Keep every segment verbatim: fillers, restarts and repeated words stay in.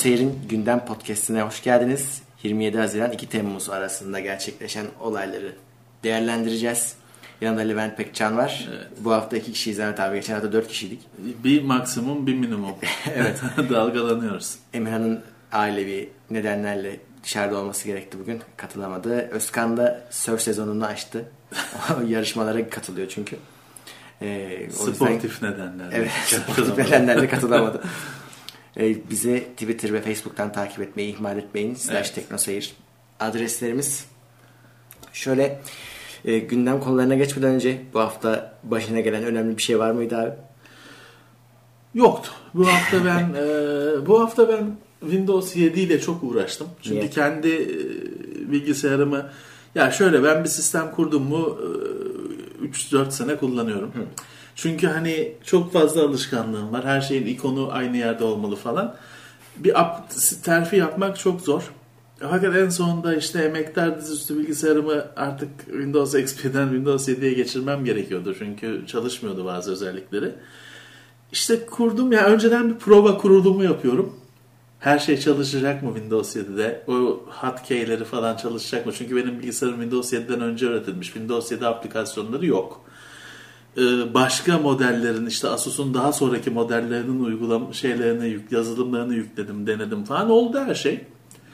TeknoSeyir'in Gündem Podcast'ine hoş geldiniz. yirmi yedi Haziran iki Temmuz arasında gerçekleşen olayları değerlendireceğiz. Yanında Levent Pekcan var. Evet. Bu hafta iki kişiyiz Ahmet abi. Geçen hafta dört kişiydik. Bir maksimum, bir minimum. Evet. Dalgalanıyoruz. Emirhan'ın ailevi nedenlerle dışarıda olması gerekti bugün. Katılamadı. Özkan da surf sezonunu açtı. Yarışmalara katılıyor çünkü. Ee, sportif yüzden, nedenlerle. Evet, sportif nedenlerle katılamadı. Ee, bizi Twitter ve Facebook'tan takip etmeyi ihmal etmeyin. Slash evet. TeknoSeyir adreslerimiz. Şöyle e, gündem konularına geçmeden önce bu hafta başına gelen önemli bir şey var mıydı abi? Yoktu. Bu hafta ben e, bu hafta ben Windows yedi ile çok uğraştım. Çünkü Niye? kendi e, bilgisayarımı ya şöyle ben bir sistem kurdum mu e, üç dört sene kullanıyorum. Hı. Çünkü hani çok fazla alışkanlığım var. Her şeyin ikonu aynı yerde olmalı falan. Bir terfi yapmak çok zor. Fakat en sonunda işte emektar dizüstü bilgisayarımı artık Windows X P'den Windows yediye geçirmem gerekiyordu. Çünkü çalışmıyordu bazı özellikleri. İşte kurdum ya, önceden bir prova kurulumu yapıyorum. Her şey çalışacak mı Windows yedide? O hotkey'leri falan çalışacak mı? Çünkü benim bilgisayarım Windows yediden önce üretilmiş. Windows yedi aplikasyonları yok. Başka modellerin işte Asus'un daha sonraki modellerinin uygulama şeylerini, yazılımlarını yükledim, denedim falan, oldu her şey.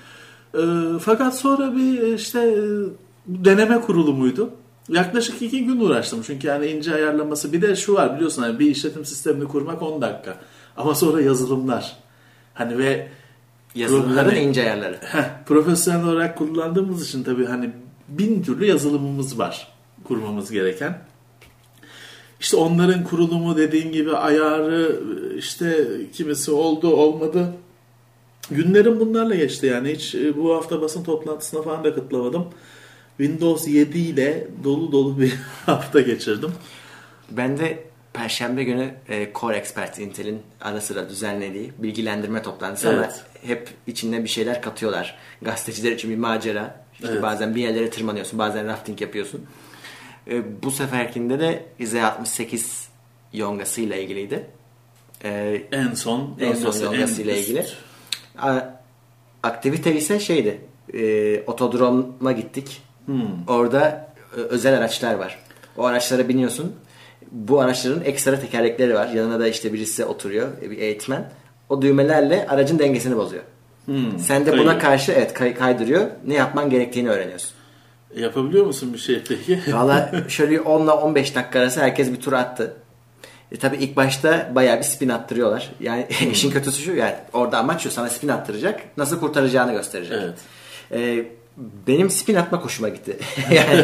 Fakat sonra bir işte deneme kurulumuydu. Yaklaşık iki gün uğraştım çünkü yani ince ayarlaması, bir de şu var biliyorsun hani bir işletim sistemini kurmak on dakika ama sonra yazılımlar hani ve yazılımların hani, ince ayarları. Heh, profesyonel olarak kullandığımız için tabii hani bin türlü yazılımımız var kurmamız gereken. İşte onların kurulumu, dediğin gibi ayarı, işte kimisi oldu olmadı. Günlerim bunlarla geçti yani. Hiç bu hafta basın toplantısına falan da katılamadım. Windows yedi ile dolu dolu bir hafta geçirdim. Ben de Perşembe günü e, Core Expert Intel'in ara sıra düzenlediği bilgilendirme toplantısı, evet. Ama hep içinde bir şeyler katıyorlar. Gazeteciler için bir macera. İşte evet. Bazen bir yerlere tırmanıyorsun, bazen rafting yapıyorsun. E, bu seferkinde de Z altmış sekiz yongası ile ilgiliydi. E, en son en son yongası ile ilgili. A, aktivite ise şeydi. E, otodrom'a gittik. Hmm. Orada e, özel araçlar var. O araçlara biniyorsun. Bu araçların ekstra tekerlekleri var. Yanına da işte birisi oturuyor, bir eğitmen. O düğmelerle aracın dengesini bozuyor. Hmm. Sen de buna karşı evet kay- kaydırıyor. Ne yapman gerektiğini öğreniyorsun. Yapabiliyor musun bir şey peki? Valla şöyle on ile on beş dakika arası herkes bir tur attı. E tabii ilk başta bayağı bir spin attırıyorlar. Yani hmm. işin kötüsü şu, yani orada amaç şu, sana spin attıracak. Nasıl kurtaracağını gösterecek. Evet. E, benim spin atma hoşuma gitti. Yani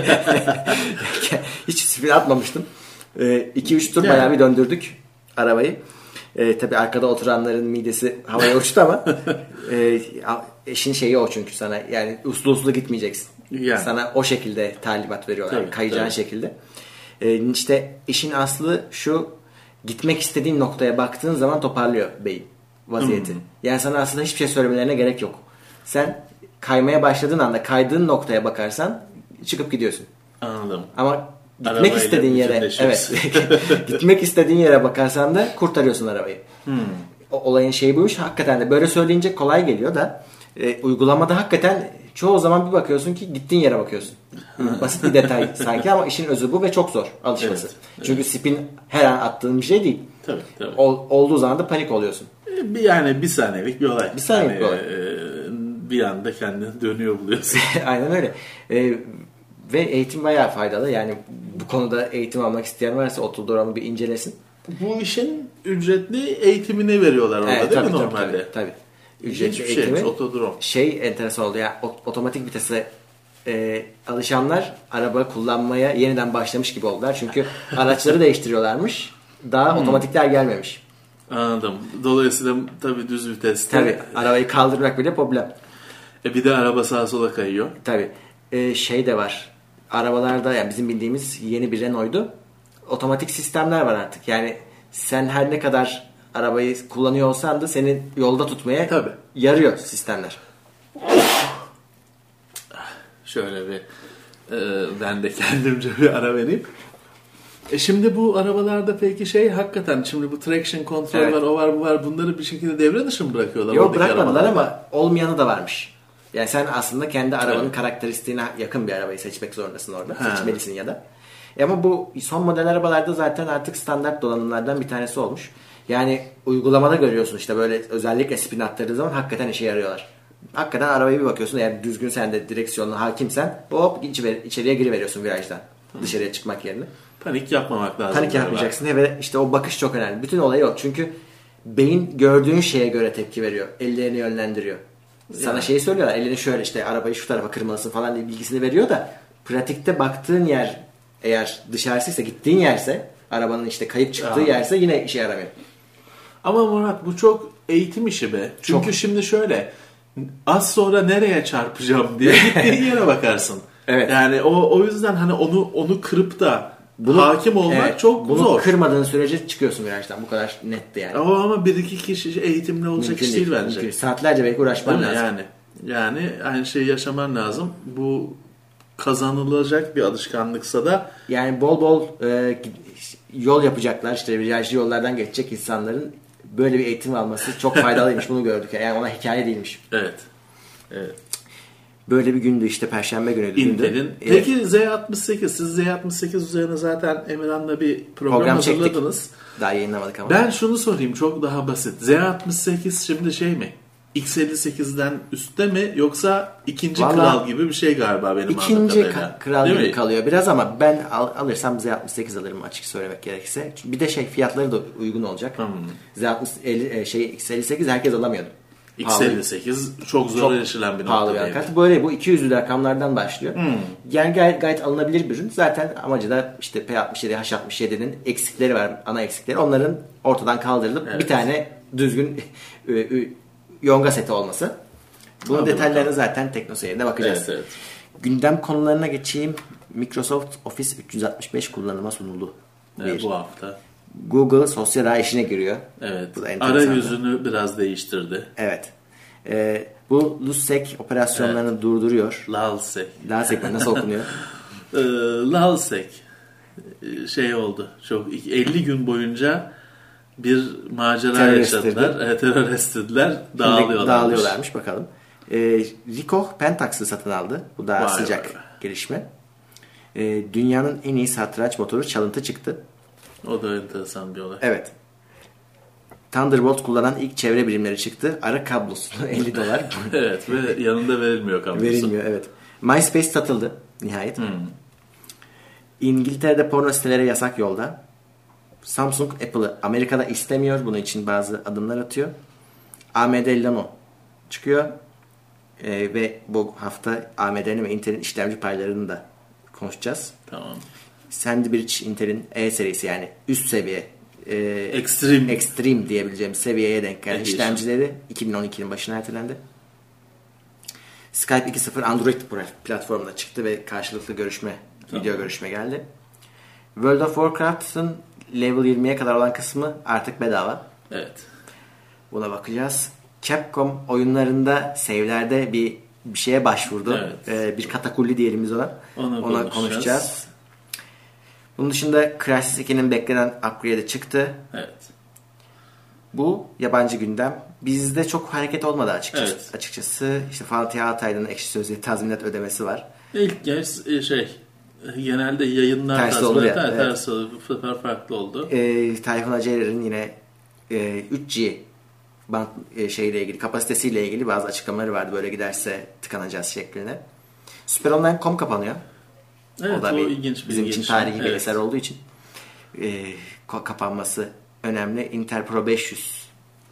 hiç spin atmamıştım. iki üç tur yani. Bayağı bir döndürdük arabayı. E, tabii arkada oturanların midesi havaya uçtu ama e, eşin şeyi o, çünkü sana yani uslu uslu gitmeyeceksin. Yani. Sana o şekilde talimat veriyorlar. Tabii, kayacağın tabii. şekilde. E, işte işin aslı şu: gitmek istediğin noktaya baktığın zaman toparlıyor beyin vaziyeti. Hmm. Yani sana aslında hiçbir şey söylemelerine gerek yok. Sen kaymaya başladığın anda kaydığın noktaya bakarsan çıkıp gidiyorsun. Anladım. Ama gitmek arabayla istediğin yere, evet. Gitmek istediğin yere bakarsan da kurtarıyorsun arabayı. Hmm. O, olayın şeyi buymuş. Hakikaten de böyle söyleyince kolay geliyor da e, uygulamada hakikaten çoğu zaman bir bakıyorsun ki gittiğin yere bakıyorsun. Basit bir detay sanki ama işin özü bu ve çok zor alışması. Evet, evet. Çünkü spin her an attığın bir şey değil. Tabii, tabii. Ol, olduğu zaman da panik oluyorsun. Yani bir saniyelik bir olay. Bir saniyelik yani, bir olay. E, bir anda kendini dönüyor buluyorsun. Aynen öyle. E, Ve eğitim bayağı faydalı. Yani bu konuda eğitim almak isteyen varsa otodrom'u bir incelesin. Bu işin ücretli eğitimini veriyorlar orada, evet, değil tabii, mi tabii, normalde? Tabii, tabii. Ücretli eğitimi. Şeymiş, otodrom. Şey enteresan oldu ya, otomatik vitese e, alışanlar araba kullanmaya yeniden başlamış gibi oldular. Çünkü araçları değiştiriyorlarmış. Daha hmm. otomatikler gelmemiş. Anladım. Dolayısıyla tabii düz viteste. Tabii. Arabayı kaldırmak bile problem. E bir de araba sağa sola kayıyor. Tabii. E, şey de var. Arabalarda, yani bizim bildiğimiz yeni bir Renault'du. Otomatik sistemler var artık. Yani sen her ne kadar arabayı kullanıyor olsan da seni yolda tutmaya tabii. yarıyor sistemler. Şöyle bir e, ben de kendimce bir ara vereyim. E şimdi bu arabalarda peki şey hakikaten şimdi bu traction control evet. var, o var, bu var. Bunları bir şekilde devre dışı mı bırakıyorlar? Yok bırakmadılar ama olmayanı da varmış. Yani sen aslında kendi arabanın evet. karakteristiğine yakın bir arabayı seçmek zorundasın orada. Ha. Seçmelisin ya da. E ama bu son model arabalarda zaten artık standart donanımlardan bir tanesi olmuş. Yani uygulamada görüyorsun işte böyle özellikle spin attırdığı zaman hakikaten işe yarıyorlar. Hakikaten arabaya bir bakıyorsun eğer düzgün sen de direksiyonla hakimsen hop içeriye giriveriyorsun virajdan. Hı. Dışarıya çıkmak yerine. Panik yapmamak lazım. Panik yapmayacaksın ve işte o bakış çok önemli. Bütün olay o. Çünkü beyin gördüğün şeye göre tepki veriyor. Ellerini yönlendiriyor. Sana yani. Şeyi söylüyorlar. Elini şöyle işte arabayı şu tarafa kırmalısın falan diye bilgisini veriyor da pratikte baktığın yer eğer dışarısıysa gittiğin yerse arabanın işte kayıp çıktığı ya. yerse yine işe yaramıyor. Ama Murat bu çok eğitim işi be. Çünkü çok. Şimdi şöyle az sonra nereye çarpacağım diye gittiğin yere bakarsın. Evet. Yani o o yüzden hani onu onu kırıp da bunu, hakim olmak evet, çok bunu zor. Bunu kırmadığın sürece çıkıyorsun virajdan. Bu kadar netti yani. Ama, ama bir iki kişi eğitimli olacak mümkün iş değil, değil bence. Mümkün. Saatlerce belki uğraşman lazım. Yani yani aynı şeyi yaşaman lazım. Bu kazanılacak bir alışkanlıksa da yani bol bol e, yol yapacaklar. İşte virajlı yollardan geçecek insanların böyle bir eğitim alması çok faydalıymış. Bunu gördük. Yani ona hikaye değilmiş. Evet. Evet. Böyle bir gündü işte Perşembe günüydü. Intel'in. Peki evet. Z altmış sekiz siz Z altmış sekiz üzerine zaten Emirhan'la bir program, program hazırladınız. Çektik. Daha yayınlamadık ama. Ben şunu sorayım çok daha basit. Z altmış sekiz şimdi şey mi? X elli sekizden üstte mi yoksa ikinci vallahi kral gibi bir şey galiba benim anladığım kadarıyla. İkinci ka- kral gibi kalıyor biraz ama ben al- alırsam Z altmış sekiz alırım açık söylemek gerekirse. Bir de şey fiyatları da uygun olacak. Hmm. Z altmış elli şey X elli sekiz herkes alamıyordu. X elli sekiz çok zor erişilen bir pahalı bir kart. Böyle bu iki yüzlü rakamlardan başlıyor. Hmm. Yani gayet, gayet alınabilir bir ürün. Zaten amacı da işte P altmış yedi, H altmış yedi'nin eksikleri var, ana eksikleri. Onların ortadan kaldırılıp evet. bir tane düzgün yonga seti olması. Bunun Hadi detaylarına bakalım. Zaten TeknoSeyir'de bakacağız. Evet, evet. Gündem konularına geçeyim. Microsoft Office üç yüz altmış beş kullanıma sunuldu. Evet, bu hafta. Google sosyal ağ işine giriyor. Evet. Arayüzünü biraz değiştirdi. Evet. Ee, bu LUSEC operasyonlarını evet. durduruyor. LALSEC. LALSEC nasıl okunuyor? ee, LALSEC şey oldu. Çok elli gün boyunca bir macera terör yaşadılar. Evet, terör istediler. Dağılıyorlarmış. Dağılıyorlarmış bakalım. Ee, Ricoh Pentax'ı satın aldı. Bu daha vay sıcak vay. gelişme. Ee, dünyanın en iyi satranç motoru çalıntı çıktı. O da enteresan bir olay. Evet. Thunderbolt kullanan ilk çevre birimleri çıktı. Ara kablosu elli dolar. Evet ve yanında verilmiyor kablosu. Verilmiyor evet. MySpace satıldı nihayet. Hmm. İngiltere'de porno siteleri yasak yolda. Samsung Apple'ı Amerika'da istemiyor. Bunun için bazı adımlar atıyor. A M D Lano çıkıyor. Ee, ve bu hafta A M D'nin ve Intel'in işlemci paylarını da konuşacağız. Tamam. Sandbridge Intel'in E serisi yani üst seviye e, Extreme. Extreme diyebileceğim seviyeye denk gelen işlemcileri iki bin on ikinin başına ertelendi. Skype iki nokta sıfır Android platformuna çıktı ve karşılıklı görüşme, tamam. video görüşme geldi. World of Warcraft'ın level yirmiye kadar olan kısmı artık bedava. Evet. Buna bakacağız. Capcom oyunlarında save'lerde bir bir şeye başvurdu. Evet. Ee, bir katakulli diyelim biz ona. Onu ona konuşacağız. konuşacağız. Bunun dışında Crysis iki'nin beklenen upgrade'i çıktı. Evet. Bu yabancı gündem. Bizde çok hareket olmadı açıkçası. Evet. Açıkçası işte Fatih Altaylı'nın Ekşi Sözlüğü tazminat ödemesi var. İlk kez şey genelde yayınlar tersi tazminat olur ya, evet. ters olur. Bu sefer farklı oldu. Ee, Tayfun Acerer'in yine e, üç G band e, şeyle ilgili kapasitesiyle ilgili bazı açıklamaları vardı. Böyle giderse tıkanacağız şeklinde. Süperonline nokta com kapanıyor. Evet, o da o bir, ilginç bir bizim için gelişme. tarihi bir evet. eser olduğu için e, kapanması önemli. Intel Pro beş yüz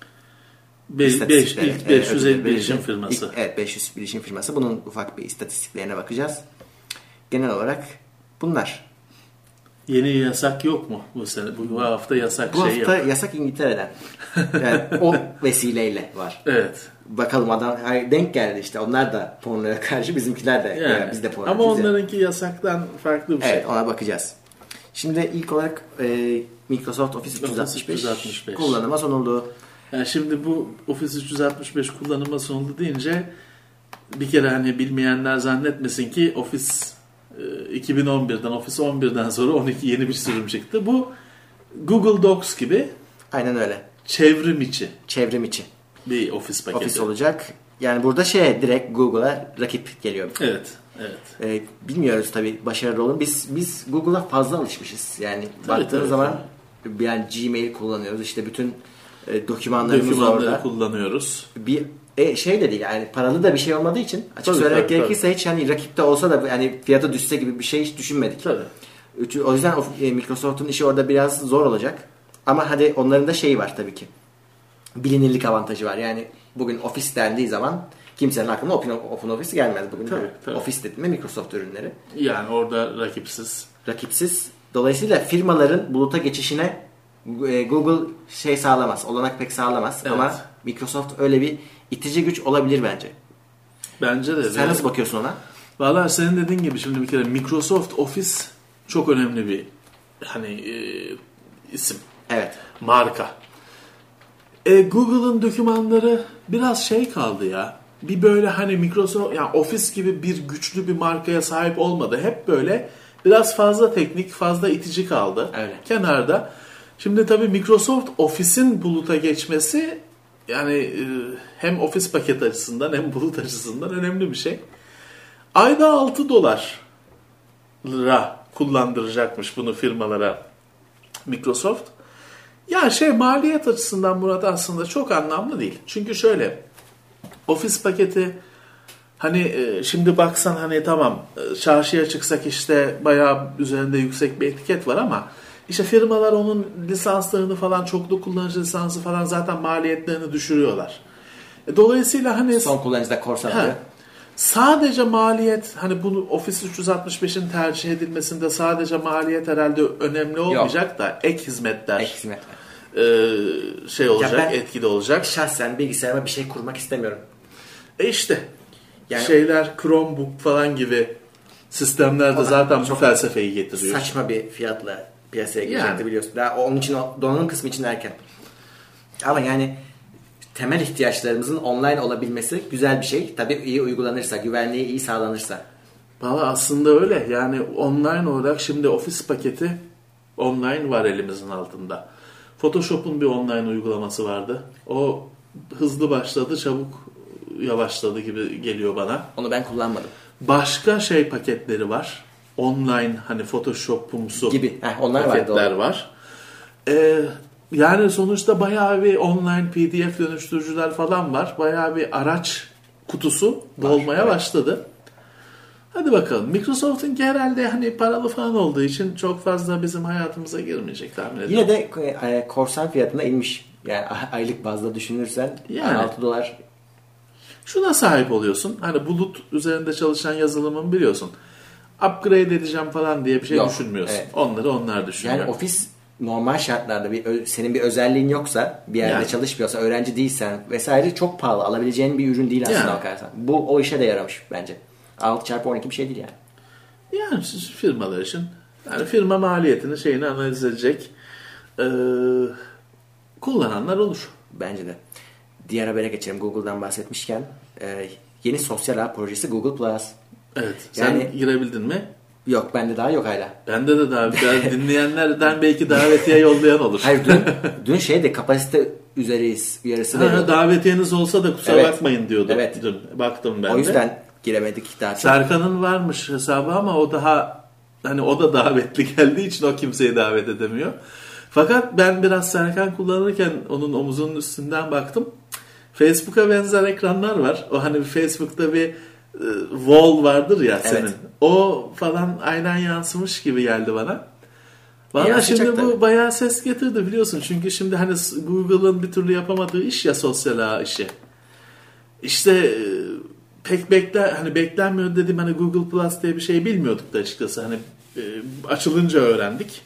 Be- beş, ilk beş yüz elli bilişim firması. İlk, evet beş yüz bilişim firması. Bunun ufak bir istatistiklerine bakacağız. Genel olarak bunlar. Yeni yasak yok mu bu sene? Bu, bu hafta yasak bu şey hafta yok. yasak İngiltere'den. Yani o vesileyle var. Evet. Bakalım adam denk geldi işte. Onlar da pornoya karşı, bizimkiler de. Yani. Yani biz de porno. Ama onlarınki de. Yasaktan farklı bir şey. Evet, ona bakacağız. Şimdi ilk olarak e, Microsoft Office üç yüz altmış beş, üç yüz altmış beş kullanıma sunuldu. Yani şimdi bu Office üç yüz altmış beş kullanıma sunuldu deyince bir kere hani bilmeyenler zannetmesin ki Office iki bin on birden, Office on birden sonra on iki yeni bir sürüm çıktı. Bu Google Docs gibi. Aynen öyle. Çevrim içi. Çevrim içi. Bir Office paketi. Office olacak. Yani burada şey direkt Google'a rakip geliyor. Evet. Evet. Ee, bilmiyoruz tabii başarılı olur. Biz biz Google'a fazla alışmışız. Yani tabii, baktığınız tabii. zaman yani Gmail kullanıyoruz. İşte bütün e, dokümanlarımız Dokümanları orada. kullanıyoruz. Bir e, şey de değil yani paralı da bir şey olmadığı için açık Tabii, söylemek tabii, gerekirse tabii. hiç hani rakipte olsa da yani fiyatı düşse gibi bir şey hiç düşünmedik. Tabii. O yüzden e, Microsoft'un işi orada biraz zor olacak. Ama hadi onların da şeyi var tabii ki. Bilinirlik avantajı var. Yani bugün Office dendiği zaman kimsenin aklına Open, Open Office gelmez. Bugün tabii, tabii. Office dediğinde Microsoft ürünleri. Yani orada rakipsiz. Rakipsiz. Dolayısıyla firmaların buluta geçişine Google şey sağlamaz. Olanak pek sağlamaz. Evet. Ama Microsoft öyle bir itici güç olabilir bence. Bence de. Sen nasıl bakıyorsun ona? Vallahi senin dediğin gibi şimdi bir kere Microsoft Office çok önemli bir hani e, isim. Evet. Marka. E, Google'ın dokümanları biraz şey kaldı ya. Bir böyle hani Microsoft yani Office gibi bir güçlü bir markaya sahip olmadı. Hep böyle biraz fazla teknik, fazla itici kaldı. Öyle. Kenarda. Şimdi tabii Microsoft Office'in buluta geçmesi yani e, hem Office paket açısından hem bulut açısından önemli bir şey. Ayda altı dolar lira kullandıracakmış bunu firmalara Microsoft. Ya şey maliyet açısından Murat aslında çok anlamlı değil. Çünkü şöyle Office paketi hani e, şimdi baksan hani tamam e, çarşıya çıksak işte bayağı üzerinde yüksek bir etiket var ama işte firmalar onun lisanslarını falan çoklu kullanıcı lisansı falan zaten maliyetlerini düşürüyorlar. E, dolayısıyla hani son kullanıcıda korsan alıyor. Sadece maliyet hani bunu Office üç yüz altmış beşin tercih edilmesinde sadece maliyet herhalde önemli olmayacak Yok. da ek hizmetler. Ek hizmetler. E, şey olacak, etkili olacak. Şahsen bilgisayarıma bir şey kurmak istemiyorum. E işte yani, şeyler Chromebook falan gibi sistemlerde zaten bu felsefeyi getiriyor. Saçma bir fiyatla piyasaya girecekti yani. Biliyorsun. Daha onun için donanım kısmı için erken. Ama yani temel ihtiyaçlarımızın online olabilmesi güzel bir şey. Tabii iyi uygulanırsa, güvenliği iyi sağlanırsa. Valla aslında öyle. Yani online olarak şimdi Office paketi online var elimizin altında. Photoshop'un bir online uygulaması vardı. O hızlı başladı, çabuk yavaşladı gibi geliyor bana. Onu ben kullanmadım. Başka şey paketleri var. Online hani Photoshop'umsu gibi. Heh, onlar paketler var. Ee, yani sonuçta bayağı bir online P D F dönüştürücüler falan var. Bayağı bir araç kutusu dolmaya evet. başladı. Hadi bakalım. Microsoft'un herhalde hani paralı falan olduğu için çok fazla bizim hayatımıza girmeyecek tahmin ediyorum. Yine de e, korsan fiyatına inmiş. Yani aylık bazda düşünürsen yani altı dolar. Şuna sahip oluyorsun. Hani bulut üzerinde çalışan yazılımın biliyorsun. Upgrade edeceğim falan diye bir şey Yok, düşünmüyorsun. Evet. Onları onlar düşünüyor. Yani Office normal şartlarda bir senin bir özelliğin yoksa, bir yerde yani. çalışmıyorsa, öğrenci değilsen vesaire çok pahalı. Alabileceğin bir ürün değil aslında yani. bakarsan. Bu o işe de yaramış bence. altı çarpı on iki bir şey değil yani. Yani firmalar için yani firma maliyetini şeyini analiz edecek ee, kullananlar olur. Bence de. Diğer habere geçelim. Google'dan bahsetmişken e, yeni sosyal ağ projesi Google Plus. Evet. Yani, sen girebildin mi? Yok. Bende daha yok hala. Bende de daha. Dinleyenlerden belki davetiye yollayan olur. Hayır. Dün, dün şeyde kapasite üzereyiz. Uyarısı ha, davetiyeniz olsa da kusura evet. bakmayın diyordu. Evet. Dün. Baktım ben de. O yüzden de. giremedik daha. Serkan'ın varmış hesabı ama o daha hani o da davetli geldiği için o kimseyi davet edemiyor. Fakat ben biraz Serkan kullanırken onun omuzunun üstünden baktım. Facebook'a benzer ekranlar var. O hani Facebook'ta bir e, wall vardır ya senin. Evet. O falan aynen yansımış gibi geldi bana. Valla şimdi bu tabii. bayağı ses getirdi biliyorsun. Çünkü şimdi hani Google'ın bir türlü yapamadığı iş ya sosyal ağ işi. İşte e, pek bekler hani beklenmiyor dedim hani Google Plus diye bir şey bilmiyorduk da açıkçası. Hani e, açılınca öğrendik.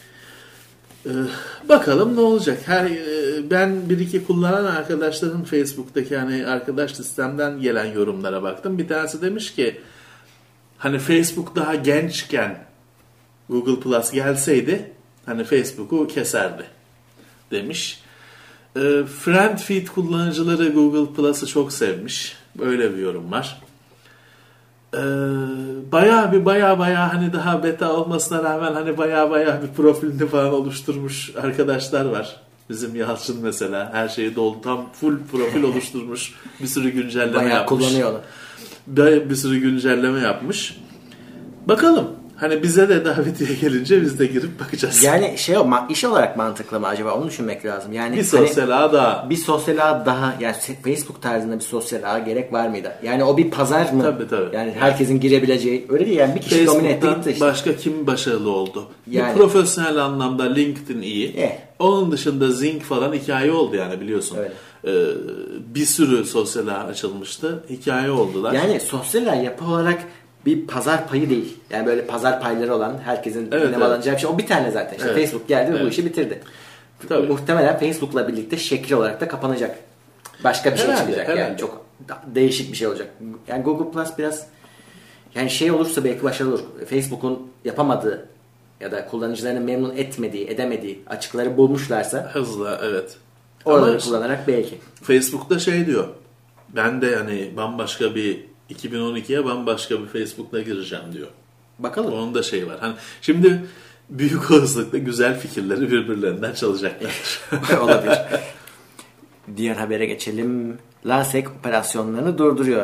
Ee, bakalım ne olacak. Her e, ben bir iki kullanan arkadaşların Facebook'taki hani arkadaş listemden gelen yorumlara baktım. Bir tanesi demiş ki hani Facebook daha gençken Google Plus gelseydi hani Facebook'u keserdi demiş. E, Friendfeed kullanıcıları Google Plus'ı çok sevmiş. Böyle bir yorum var. Ee, bayağı bir bayağı bayağı hani daha beta olmasına rağmen hani bayağı bayağı bir profilini falan oluşturmuş arkadaşlar var. Bizim Yalçın mesela her şeyi doldu. Tam full profil oluşturmuş. Bir sürü güncelleme bayağı yapmış. kullanıyorlar. Bir, bir sürü güncelleme yapmış. Bakalım. Hani bize de davetiye gelince biz de girip bakacağız. Yani şey o iş olarak mantıklı mı acaba? Onu düşünmek lazım. Yani bir sosyal hani, ağ daha. Bir sosyal ağ daha yani Facebook tarzında bir sosyal ağ gerek var mıydı? Yani o bir pazar mı? Tabii tabii. Yani herkesin girebileceği öyle değil yani bir kişi domine etti gitti işte. Başka kim başarılı oldu? Yani, bir profesyonel anlamda LinkedIn iyi. Eh. Onun dışında Zing falan hikaye oldu yani biliyorsun. Öyle. Ee, bir sürü sosyal ağ açılmıştı. Hikaye oldular. Yani sosyal ağ yapı olarak bir pazar payı değil. Yani böyle pazar payları olan herkesin evet, evet. evet. alacağı bir şey. O bir tane zaten. İşte evet. Facebook geldi ve evet. bu işi bitirdi. Tabii. Muhtemelen Facebook'la birlikte şekil olarak da kapanacak. Başka bir şey herhalde, çıkacak herhalde. Yani çok değişik bir şey olacak. Yani Google Plus biraz yani şey olursa belki başarılı olur. Facebook'un yapamadığı ya da kullanıcılarını memnun etmediği, edemediği açıkları bulmuşlarsa hızla evet. Oraları Ama kullanarak belki. Facebook'ta şey diyor. Ben de yani bambaşka bir iki bin on ikiye bambaşka bir Facebook'la gireceğim diyor. Bakalım. Onun da şey var. Hani şimdi büyük olasılıkla güzel fikirleri birbirlerinden çalacaklar. Olabilir. Diğer habere geçelim. LASEK operasyonlarını durduruyor.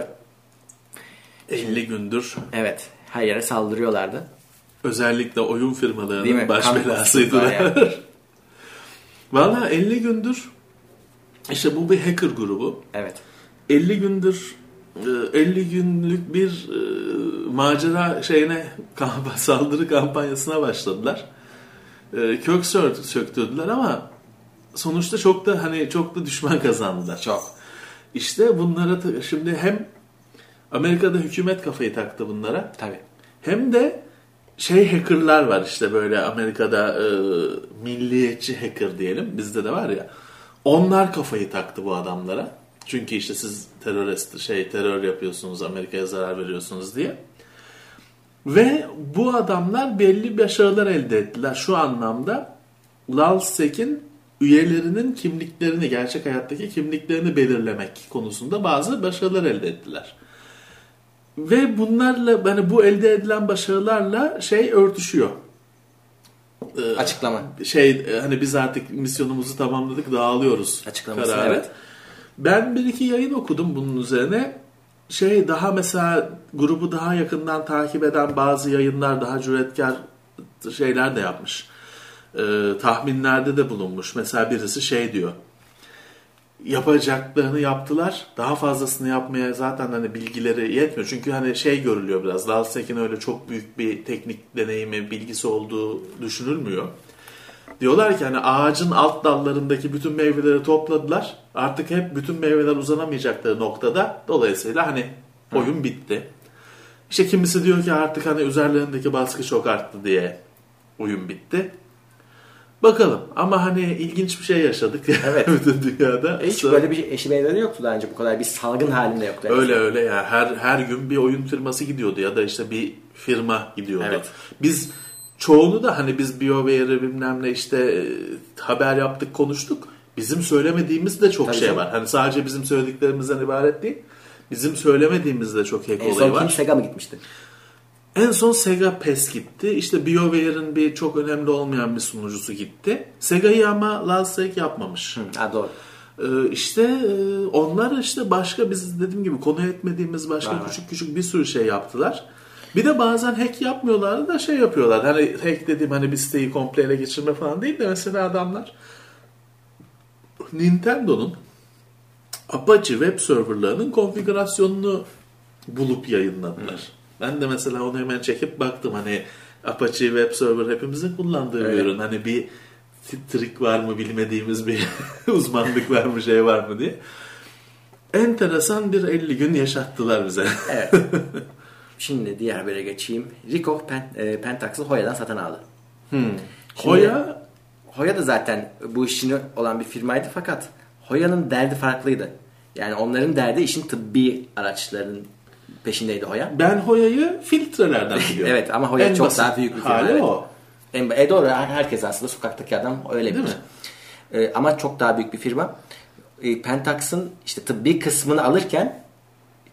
elli gündür. Evet. Her yere saldırıyorlardı. Özellikle oyun firmalarının baş belasıydılar. Yani. Valla elli gündür işte bu bir hacker grubu. Evet. elli gündür elli günlük bir e, macera şeyine kamp- saldırı kampanyasına başladılar. E, kök söktürdüler ama sonuçta çok da hani çok da düşman kazandılar. Çok. İşte bunlara t- şimdi hem Amerika'da hükümet kafayı taktı bunlara. Tabii. Hem de şey hackerlar var işte böyle Amerika'da e, milliyetçi hacker diyelim. Bizde de var ya. Onlar kafayı taktı bu adamlara. Çünkü işte siz terörist şey terör yapıyorsunuz, Amerika'ya zarar veriyorsunuz diye. Ve bu adamlar belli başarılar elde ettiler. Şu anlamda LALSEC'in üyelerinin kimliklerini, gerçek hayattaki kimliklerini belirlemek konusunda bazı başarılar elde ettiler. Ve bunlarla hani bu elde edilen başarılarla şey örtüşüyor. Ee, Açıklama. Şey hani biz artık misyonumuzu tamamladık, dağılıyoruz. Açıklaması kararı. evet. Ben bir iki yayın okudum bunun üzerine. Şey daha mesela grubu daha yakından takip eden bazı yayınlar daha cüretkar şeyler de yapmış. Ee, tahminlerde de bulunmuş. Mesela birisi şey diyor. Yapacaklarını yaptılar. Daha fazlasını yapmaya zaten hani bilgileri yetmiyor. Çünkü hani şey görülüyor biraz. LALSEC'in öyle çok büyük bir teknik deneyimi, bilgisi olduğu düşünülmüyor. Diyorlar ki hani ağacın alt dallarındaki bütün meyveleri topladılar. Artık hep bütün meyveler uzanamayacakları noktada. Dolayısıyla hani oyun bitti. İşte kimisi diyor ki artık hani üzerlerindeki baskı çok arttı diye oyun bitti. Bakalım ama hani ilginç bir şey yaşadık. Evet. bütün dünyada. E hiç so- böyle bir eşi benzeri yoktu daha önce bu kadar bir salgın halinde yoktu. Öyle yani. öyle ya her her gün bir oyun firması gidiyordu ya da işte bir firma gidiyordu. Evet. Biz çoğunu da hani biz BioWare'ı bilmem ne işte e, haber yaptık konuştuk. Bizim söylemediğimiz de çok Tabii şey canım. var. Hani sadece bizim söylediklerimizden ibaret değil. Bizim söylemediğimiz de çok hack olayı var. En son kim Sega mı gitmişti? En son Sega PES gitti. İşte BioWare'ın bir çok önemli olmayan bir sunucusu gitti. Sega'yı ama LALSEC yapmamış. Hı, ha, doğru. Ee, işte e, onlar işte başka biz dediğim gibi konu etmediğimiz başka Aha. küçük küçük bir sürü şey yaptılar. Bir de bazen hack yapmıyorlar da şey yapıyorlar. Hani hack dediğim hani bir siteyi komple ele geçirme falan değil de mesela adamlar Nintendo'nun Apache web serverlarının konfigürasyonunu bulup yayınladılar. Hmm. Ben de mesela onu hemen çekip baktım hani Apache web server hepimizin kullandığı bir ürün. Hani bir trik var mı bilmediğimiz bir uzmanlık var mı şey var mı diye. Enteresan bir elli gün yaşattılar bize. Evet. Şimdi diğer habere geçeyim. Ricoh Pen, e, Pentax'ı Hoya'dan satın aldı. Hmm. Hoya Hoya da zaten bu işini olan bir firmaydı fakat Hoya'nın derdi farklıydı. Yani onların derdi işin tıbbi araçların peşindeydi Hoya. Ben Hoya'yı filtrelerden biliyorum. Evet ama Hoya en çok daha büyük bir firma. Hali evet. o. En, e doğru herkes aslında sokaktaki adam öyle bilir. E, ama çok daha büyük bir firma. E, Pentax'ın işte tıbbi kısmını alırken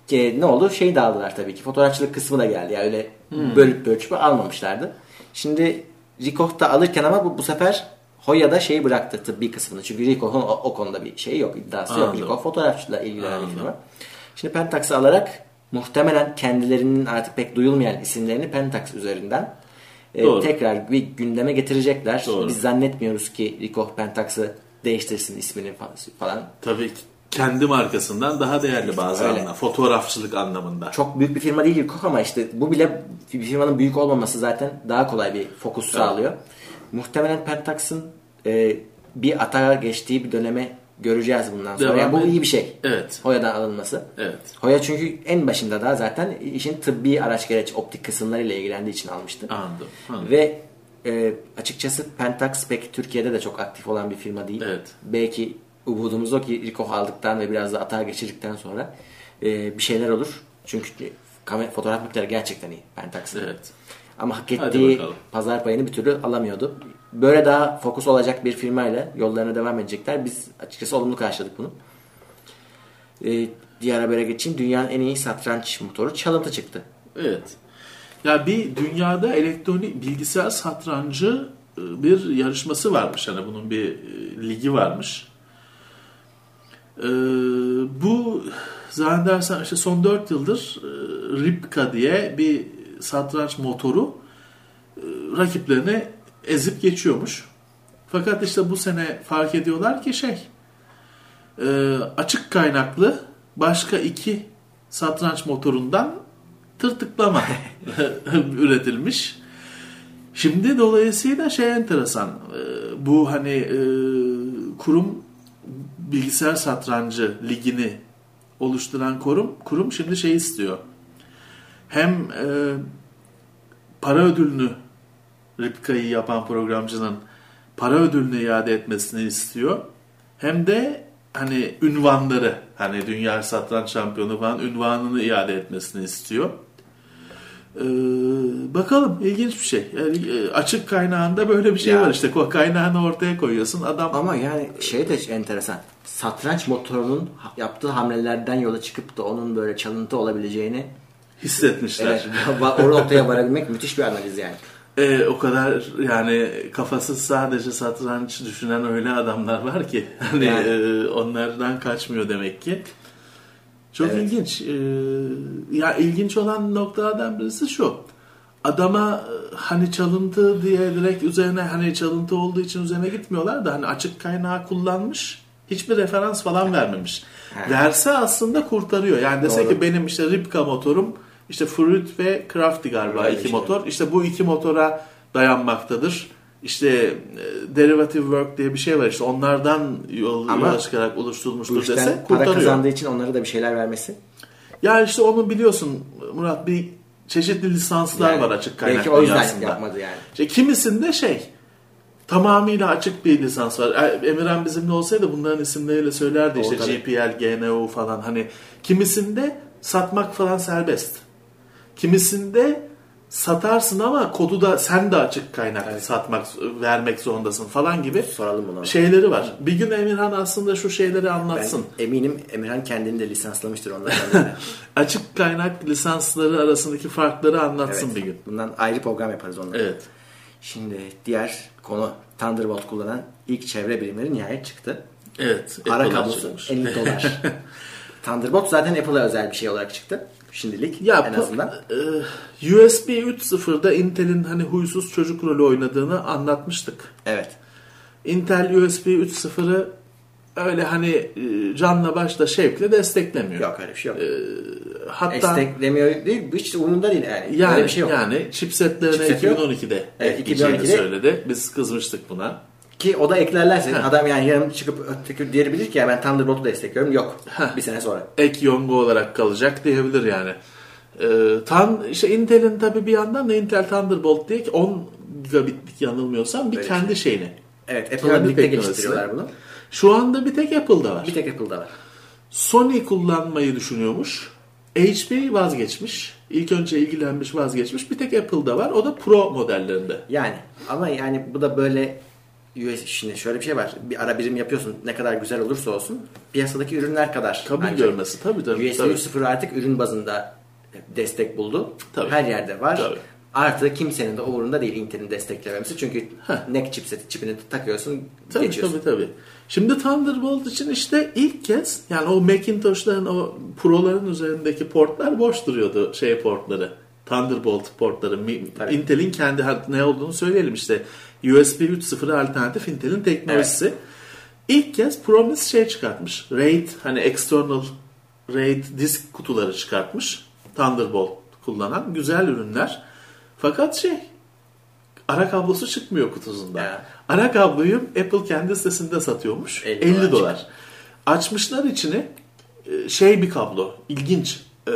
e, ne oldu? Şeyi de aldılar tabii ki. Fotoğrafçılık kısmı da geldi. Yani öyle hmm. bölüp bölçüp almamışlardı. Şimdi Ricoh da alırken ama bu, bu sefer Hoya da şeyi bıraktı tıbbi kısmını. Çünkü Ricoh'un o, o konuda bir şeyi yok. iddiası Anladım. yok. Ricoh fotoğrafçılıkla ilgilenen bir firma. Şimdi Pentax'ı alarak muhtemelen kendilerinin artık pek duyulmayan isimlerini Pentax üzerinden e, tekrar bir gündeme getirecekler. Doğru. Biz zannetmiyoruz ki Ricoh Pentax'ı değiştirsin ismini falan. Tabii ki. Kendi markasından daha değerli bazı anlamda. Fotoğrafçılık anlamında. Çok büyük bir firma değil Ricoh ama işte bu bile bir firmanın büyük olmaması zaten daha kolay bir fokus evet. sağlıyor. Muhtemelen Pentax'ın e, bir atağa geçtiği bir döneme göreceğiz bundan sonra. Yani bu iyi bir şey. Evet. Hoya'dan alınması. Evet. Hoya çünkü en başında da zaten işin tıbbi araç gereç optik kısımlarıyla ilgilendiği için almıştı. Anladım. Anladım. Ve e, açıkçası Pentax pek Türkiye'de de çok aktif olan bir firma değil. Evet. Belki umudumuz o ki Ricoh aldıktan ve biraz da atağa geçirdikten sonra e, bir şeyler olur. Çünkü kamera, fotoğraf makineleri gerçekten iyi Pentax'ın. Evet. Ama hak ettiği pazar payını bir türlü alamıyordu. Böyle daha fokus olacak bir firmayla yollarına devam edecekler. Biz açıkçası olumlu karşıladık bunu. Ee, diğer habere geçeyim. Dünyanın en iyi satranç motoru çalıntı çıktı. Evet. Ya bir dünyada elektronik bilgisayar satrancı bir yarışması varmış. Yani bunun bir ligi varmış. Ee, bu zannedersem işte son dört yıldır Ripka diye bir satranç motoru rakiplerini ezip geçiyormuş. Fakat işte bu sene fark ediyorlar ki şey açık kaynaklı başka iki satranç motorundan tırtıklama üretilmiş. Şimdi dolayısıyla şey enteresan, bu hani kurum bilgisayar satrancı ligini oluşturan kurum kurum şimdi şey istiyor. Hem e, para ödülünü Ripka'yı yapan programcının para ödülünü iade etmesini istiyor. Hem de hani ünvanları, hani dünya satranç şampiyonu falan ünvanını iade etmesini istiyor. Ee, bakalım, ilginç bir şey. Yani, e, açık kaynağında böyle bir şey ya. var işte. Kaynağını ortaya koyuyorsun adam. Ama yani şey de enteresan. Satranç motorunun yaptığı hamlelerden yola çıkıp da onun böyle çalıntı olabileceğini hissetmişler. Evet, o noktaya varabilmek müthiş bir analiz yani. E, o kadar yani kafasız sadece satranç düşünen öyle adamlar var ki hani yani. e, onlardan kaçmıyor demek ki. Çok evet. ilginç. Ee, ya ilginç olan noktalardan birisi şu. Adama hani çalıntı diye direkt üzerine, hani çalıntı olduğu için üzerine gitmiyorlar da hani açık kaynağı kullanmış. Hiçbir referans falan vermemiş. He. Verse aslında kurtarıyor. Yani dese ki benim işte Ripka motorum işte Fruit ve Crafty galiba Öyle iki şey. motor. İşte bu iki motora dayanmaktadır. İşte derivative work diye bir şey var. İşte onlardan yol, yola çıkarak oluşturulmuştur dese kurtarıyor. Para kazandığı için onlara da bir şeyler vermesi. Ya işte onu biliyorsun Murat, bir çeşitli lisanslar yani, var açık kaynak belki o yüzden yapmadı yani. İşte kimisinde şey tamamıyla açık bir lisans var. Emirhan bizimle olsaydı bunların isimleriyle söylerdi. O, işte tabii. G P L, G N U falan. Hani kimisinde satmak falan serbest. Kimisinde satarsın ama kodu da sen de açık kaynak evet. satmak, vermek zorundasın falan gibi soralım buna. Şeyleri var. Bir gün Emirhan aslında şu şeyleri anlatsın. Ben eminim Emirhan kendini de lisanslamıştır onlardan. Açık kaynak lisansları arasındaki farkları anlatsın evet. bir gün. Bundan ayrı program yaparız onları. Evet. Şimdi diğer konu, Thunderbolt kullanan ilk çevre birimleri nihayet çıktı. Evet. Para kablosu elli dolar. Thunderbolt zaten Apple'a özel bir şey olarak çıktı. Şimdilik ya, en azından. E, U S B üç nokta sıfırda Intel'in hani huysuz çocuk rolü oynadığını anlatmıştık. Evet. Intel U S B üç nokta sıfırı öyle hani canla başla şevkle desteklemiyor. Yok öyle bir şey yok. E, hatta desteklemiyor değil, hiç umurunda değil yani. Yani öyle bir şey yok. Yani chipsetlerine Chipset iki bin on ikide evet, iki bin on ikide söyledi. Biz kızmıştık buna. Ki o da eklerlerse ha. adam yani yarın çıkıp öteki diyebilir ki ya ben Thunderbolt'u destekliyorum. Yok. Ha. Bir sene sonra. Ek yonga olarak kalacak diyebilir yani. Ee, tan işte Intel'in tabii bir yandan da Intel Thunderbolt diye ki on gigabitlik yanılmıyorsam bir Öyle kendi şey. şeyini. Evet, Apple'la birlikte geliştiriyorlar bunu. Şu anda bir tek Apple'da var. Bir tek Apple'da var. Sony kullanmayı düşünüyormuş. H P vazgeçmiş. İlk önce ilgilenmiş, vazgeçmiş. Bir tek Apple'da var. O da Pro modellerinde. Yani ama yani bu da böyle U S şimdi şöyle bir şey var. Bir ara birim yapıyorsun. Ne kadar güzel olursa olsun piyasadaki ürünler kadar. Kabul görmesi tabii tabii. U S B üç nokta sıfır artık ürün bazında destek buldu. Tabii. Her yerde var. Tabii. Artı kimsenin de umurunda değil Intel'in desteklememesi. Çünkü N E C chipseti çipini takıyorsun, tabii, geçiyorsun. Tabii tabii. Şimdi Thunderbolt için işte ilk kez yani o Macintosh'ların o Pro'ların üzerindeki portlar boş duruyordu, şey portları. Thunderbolt portları. Tabii. Intel'in kendi ne olduğunu söyleyelim işte. U S B üç nokta sıfır alternatif Intel'in teknolojisi. Evet. İlk kez Promise şey çıkartmış. RAID hani external RAID disk kutuları çıkartmış. Thunderbolt kullanan güzel ürünler. Fakat şey ara kablosu çıkmıyor kutusundan. Yeah. Ara kabloyu Apple kendi sitesinde satıyormuş. elli dolar. Açmışlar içini şey bir kablo. İlginç. Ee,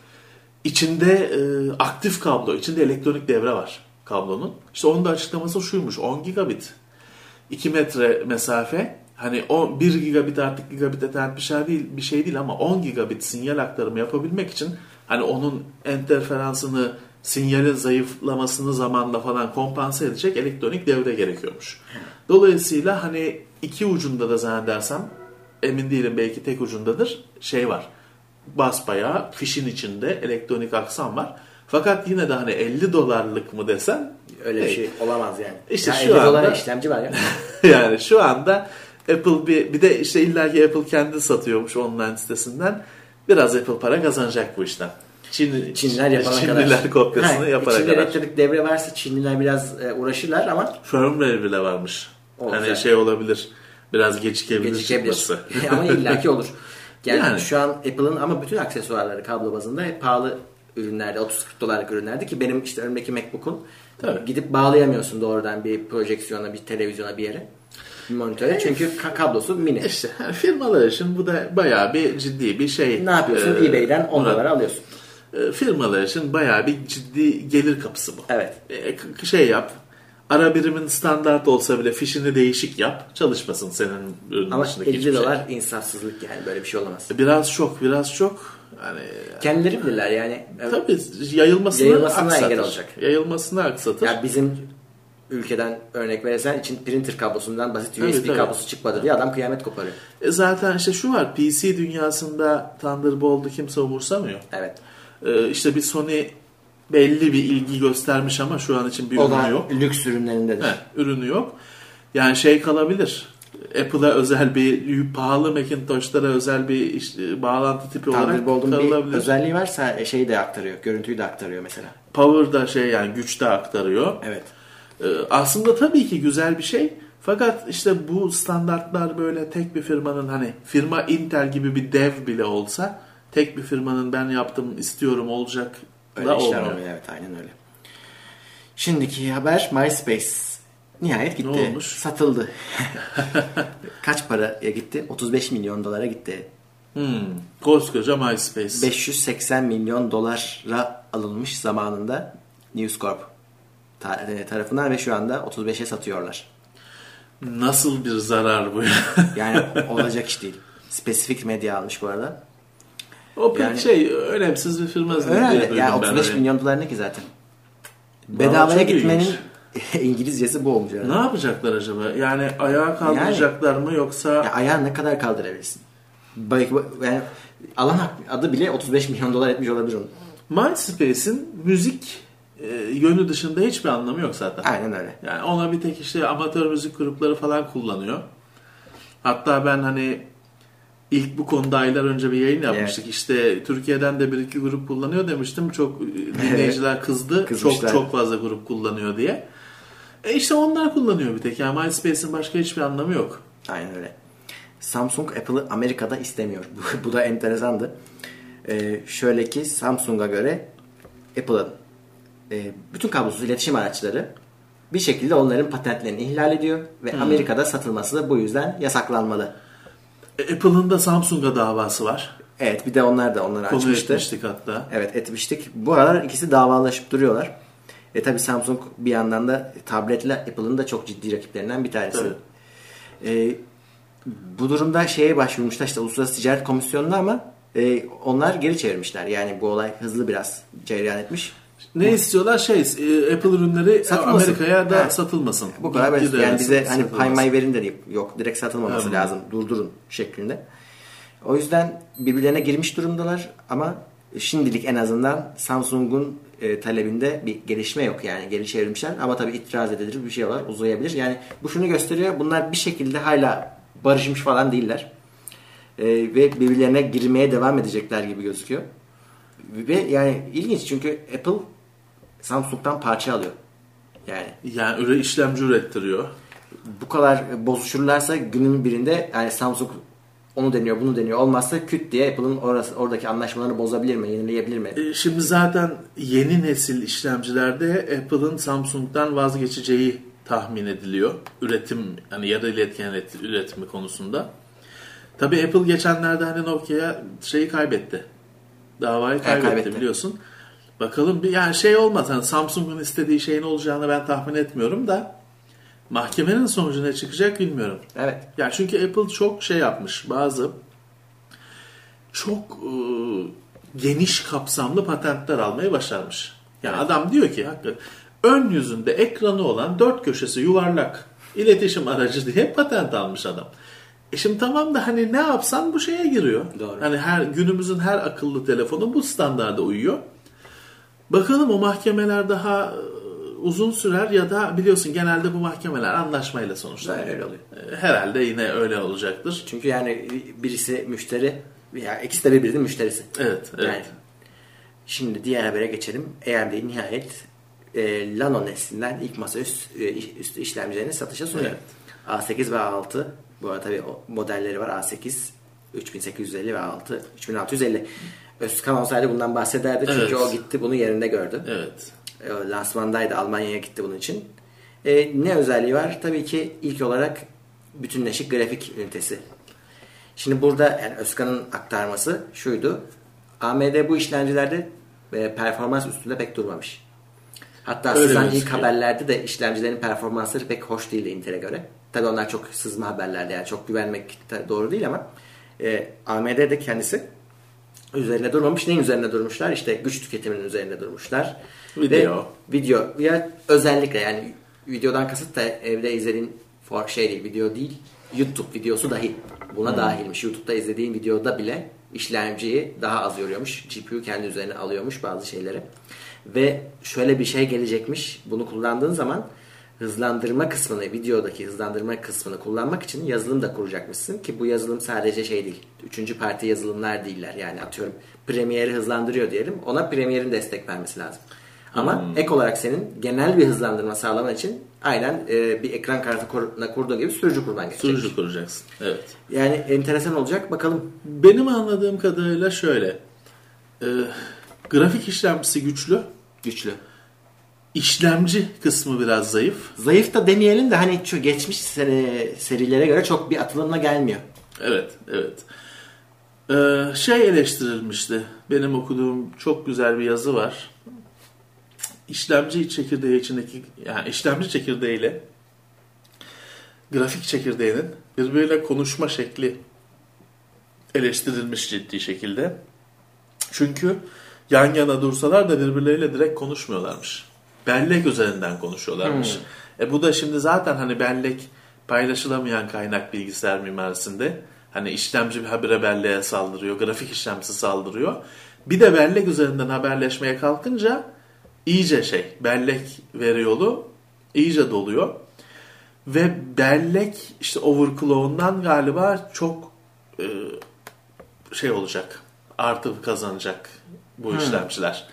içinde e, aktif kablo. İçinde elektronik devre var kablonun. İşte onun da açıklaması şuymuş. on gigabit. iki metre mesafe. Hani o bir gigabit artık gigabit ethernet bir şey değil, bir şey değil ama on gigabit sinyal aktarımı yapabilmek için hani onun interferansını, sinyalin zayıflamasını zamanla falan kompanse edecek elektronik devre gerekiyormuş. Dolayısıyla hani iki ucunda da zannedersem emin değilim belki tek ucundadır şey var. Basbayağı fişin içinde elektronik aksam var. Fakat yine de hani elli dolarlık mı desen öyle bir şey olamaz yani. İşte ya şu anda elli dolara işlemci var ya. yani şu anda Apple bir bir de işte illaki Apple kendi satıyormuş online sitesinden. Biraz Apple para kazanacak bu işten. Çin, Çinliler yapana Çinliler kadar. kopyasını ha, yapana Çinli kadar. elektrik devre varsa Çinliler biraz e, uğraşırlar ama firmware bile varmış. O hani güzel. Şey olabilir. Biraz gecikebilir. Gecikebilir. ama illaki olur. Yani, yani şu an Apple'ın ama bütün aksesuarları kablo bazında hep pahalı ürünlerde, otuz kırk dolarlık ürünlerde ki benim işte önümdeki MacBook'un tabii. Gidip bağlayamıyorsun doğrudan bir projeksiyona, bir televizyona, bir yere. Bir monitöre. Evet. Çünkü kablosu mini. İşte firmalar için bu da bayağı bir ciddi bir şey. Ne yapıyorsun? Ee, eBay'den on dolara alıyorsun. E, firmalar için bayağı bir ciddi gelir kapısı bu. Evet. E, şey yap. Ara birimin standart olsa bile fişini değişik yap. Çalışmasın senin ürünün ama dışındaki elli dolar şey. insafsızlık yani böyle bir şey olamaz. Biraz çok, biraz çok. Yani kendileri bilirler yani. Tabii yayılmasını, yayılmasına aksatır. engel olacak. Yayılmasını aksatır. Ya bizim ülkeden örnek verirsen için printer kablosundan basit U S B tabii, kablosu tabii. çıkmadı diye adam kıyamet koparıyor. E zaten işte şu var. P C dünyasında Thunderbolt'u kimse umursamıyor. Evet. E işte bir Sony belli bir ilgi göstermiş ama şu an için bir o ürünü yok. Lüks ürünlerindedir. He, ürünü yok. Yani şey kalabilir. Apple'a özel bir pahalı Macintosh'lara özel bir işte, bağlantı tipi olarak kalabilir. Bir özelliği varsa şeyi de aktarıyor. Görüntüyü de aktarıyor mesela. Power da şey yani güç de aktarıyor. Evet. Ee, aslında tabii ki güzel bir şey. Fakat işte bu standartlar böyle tek bir firmanın hani firma Intel gibi bir dev bile olsa tek bir firmanın ben yaptım istiyorum olacak öyle da olmuyor. Olmuyor. Evet aynen öyle. Şimdiki haber MySpace. Nihayet gitti. Ne olmuş? Satıldı. Kaç paraya gitti? otuz beş milyon dolara gitti. Hmm, koskoca MySpace. beş yüz seksen milyon dolara alınmış zamanında News Corp tarafından ve şu anda otuz beşe satıyorlar. Nasıl bir zarar bu ya? Yani olacak iş değil. Spesifik medya almış bu arada. O pek yani, şey önemsiz bir firma. Önemli. Yani otuz beş milyon dolar ne ki zaten? Bedavaya gitmenin İngilizcesi bu olmuş yani. Ne yapacaklar acaba? Yani ayağa kaldıracaklar yani, mı yoksa? Ya ayağı ne kadar kaldırabilirsin? Belki yani alan adı bile otuz beş milyon dolar etmiş olabilir onun. MySpace'in müzik e, yönü dışında hiçbir anlamı yok zaten. Aynen öyle. Yani ona bir tek işte amatör müzik grupları falan kullanıyor. Hatta ben hani ilk bu konuda aylar önce bir yayın yapmıştık. Evet. İşte Türkiye'den de bir iki grup kullanıyor demiştim. Çok dinleyiciler kızdı. çok çok fazla grup kullanıyor diye. E işte onlar kullanıyor bir tek. Yani MySpace'in başka hiçbir anlamı yok. Aynen öyle. Samsung Apple'ı Amerika'da istemiyor. Bu da enteresandı. Ee, şöyle ki Samsung'a göre Apple'ın e, bütün kablosuz iletişim araçları bir şekilde onların patentlerini ihlal ediyor ve hmm. Amerika'da satılması da bu yüzden yasaklanmalı. E, Apple'ın da Samsung'a davası var. Evet bir de onlar da onları Konu açmıştı. etmiştik hatta. Evet etmiştik. Bu aralar ikisi davalaşıp duruyorlar. E tabi Samsung bir yandan da tabletle Apple'ın da çok ciddi rakiplerinden bir tanesi. E, bu durumda şeye başvurmuşlar işte Uluslararası Ticaret Komisyonu'na ama e, onlar geri çevirmişler. Yani bu olay hızlı biraz cereyan etmiş. Ne istiyorlar? Şey, Apple ürünleri satılmasın. Amerika'ya da evet. satılmasın. Bu kadar basit. Yani bize hani pay may verin de değil. Yok, direkt satılmaması evet. lazım. Durdurun şeklinde. O yüzden birbirlerine girmiş durumdalar ama şimdilik en azından Samsung'un e, talebinde bir gelişme yok. Yani geri çevirmişler ama tabii itiraz edilir bir şey var. Uzayabilir. Yani bu şunu gösteriyor. Bunlar bir şekilde hala barışmış falan değiller. E, ve birbirlerine girmeye devam edecekler gibi gözüküyor. Ve yani ilginç çünkü Apple Samsung'dan parça alıyor. Yani yani öyle işlemci ürettiriyor. Bu kadar bozuşurlarsa günün birinde yani Samsung onu deniyor, bunu deniyor. Olmazsa küt diye Apple'ın orası, oradaki anlaşmalarını bozabilir mi, yenileyebilir mi? E şimdi zaten yeni nesil işlemcilerde Apple'ın Samsung'dan vazgeçeceği tahmin ediliyor. Üretim, yani yarı iletken üretimi konusunda. Tabii Apple geçenlerde hani Nokia'ya şeyi kaybetti. Davayı kaybetti, kaybetti biliyorsun. Bakalım bir yani şey olmaz. Yani Samsung'un istediği şeyin olacağını ben tahmin etmiyorum da mahkemenin sonucu ne çıkacak bilmiyorum. Evet. Yani çünkü Apple çok şey yapmış. Bazı çok e, geniş kapsamlı patentler almayı başarmış. Yani evet. Adam diyor ki hakikaten ön yüzünde ekranı olan dört köşesi yuvarlak iletişim aracı diye patent almış adam. E şimdi tamam da hani ne yapsan bu şeye giriyor. Doğru. Hani her günümüzün her akıllı telefonu bu standarda uyuyor. Bakalım o mahkemeler daha uzun sürer ya da biliyorsun genelde bu mahkemeler anlaşmayla sonuçlanıyor. Öyle oluyor. Herhalde yine öyle olacaktır. Çünkü yani birisi müşteri ya ikisi de birbirinin müşterisi. Evet, evet. Yani, şimdi diğer habere geçelim. A M D nihayet e, Llano neslinden ilk masaüstü e, üstü işlemcilerini satışa sunuyor. Evet. A sekiz ve A altı. Bu arada tabii modelleri var. A sekiz, üç bin sekiz yüz elli ve A altı, üç bin altı yüz elli. Özkan olsaydı bundan bahsederdi. Çünkü evet. o gitti bunu yerinde gördü. Evet. E, lansmandaydı. Almanya'ya gitti bunun için. E, ne özelliği var? Tabii ki ilk olarak bütünleşik grafik ünitesi. Şimdi burada yani Özkan'ın aktarması şuydu. A M D bu işlemcilerde e, performans üstünde pek durmamış. Hatta sızan ilk haberlerde de işlemcilerin performansları pek hoş değildi Intel'e göre. Tabii onlar çok sızma haberlerdi yani çok güvenmek doğru değil ama e, A M D de kendisi üzerine durmamış. Neyin üzerine durmuşlar? İşte güç tüketiminin üzerine durmuşlar. Video. Ve video. Ya özellikle yani videodan kasıt da evde izlediğin for şey değil, video değil. YouTube videosu dahil. Buna hmm. dahilmiş. YouTube'da izlediğin videoda bile işlemciyi daha az yoruyormuş. G P U kendi üzerine alıyormuş bazı şeyleri. Ve şöyle bir şey gelecekmiş. Bunu kullandığın zaman hızlandırma kısmını, videodaki hızlandırma kısmını kullanmak için yazılım da kuracakmışsın ki bu yazılım sadece şey değil. Üçüncü parti yazılımlar değiller. Yani atıyorum Premiere'i hızlandırıyor diyelim. Ona Premiere'in destek vermesi lazım. Ama hmm. ek olarak senin genel bir hızlandırma sağlaman için aynen e, bir ekran kartına kurduğu gibi sürücü kurman gerekecek. Sürücü kuracaksın. Evet. Yani enteresan olacak. Bakalım. Benim anladığım kadarıyla şöyle. E, grafik işlemcisi güçlü. Güçlü. İşlemci kısmı biraz zayıf. Zayıf da demeyelim de hani şu geçmiş seri, serilere göre çok bir atılımla gelmiyor. Evet, evet. Ee, şey eleştirilmişti. Benim okuduğum çok güzel bir yazı var. İşlemci çekirdeği içindeki, yani işlemci çekirdeğiyle grafik çekirdeğinin birbiriyle konuşma şekli eleştirilmiş ciddi şekilde. Çünkü yan yana dursalar da birbirleriyle direkt konuşmuyorlarmış. Bellek üzerinden konuşuyorlarmış. Hmm. E bu da şimdi zaten hani bellek paylaşılamayan kaynak bilgisayar mimarisinde. Hani işlemci bir habire belleğe saldırıyor, grafik işlemcisi saldırıyor. Bir de bellek üzerinden haberleşmeye kalkınca iyice şey, bellek veri yolu iyice doluyor. Ve bellek işte overclock'undan galiba çok e, şey olacak, artı kazanacak bu hmm. işlemciler.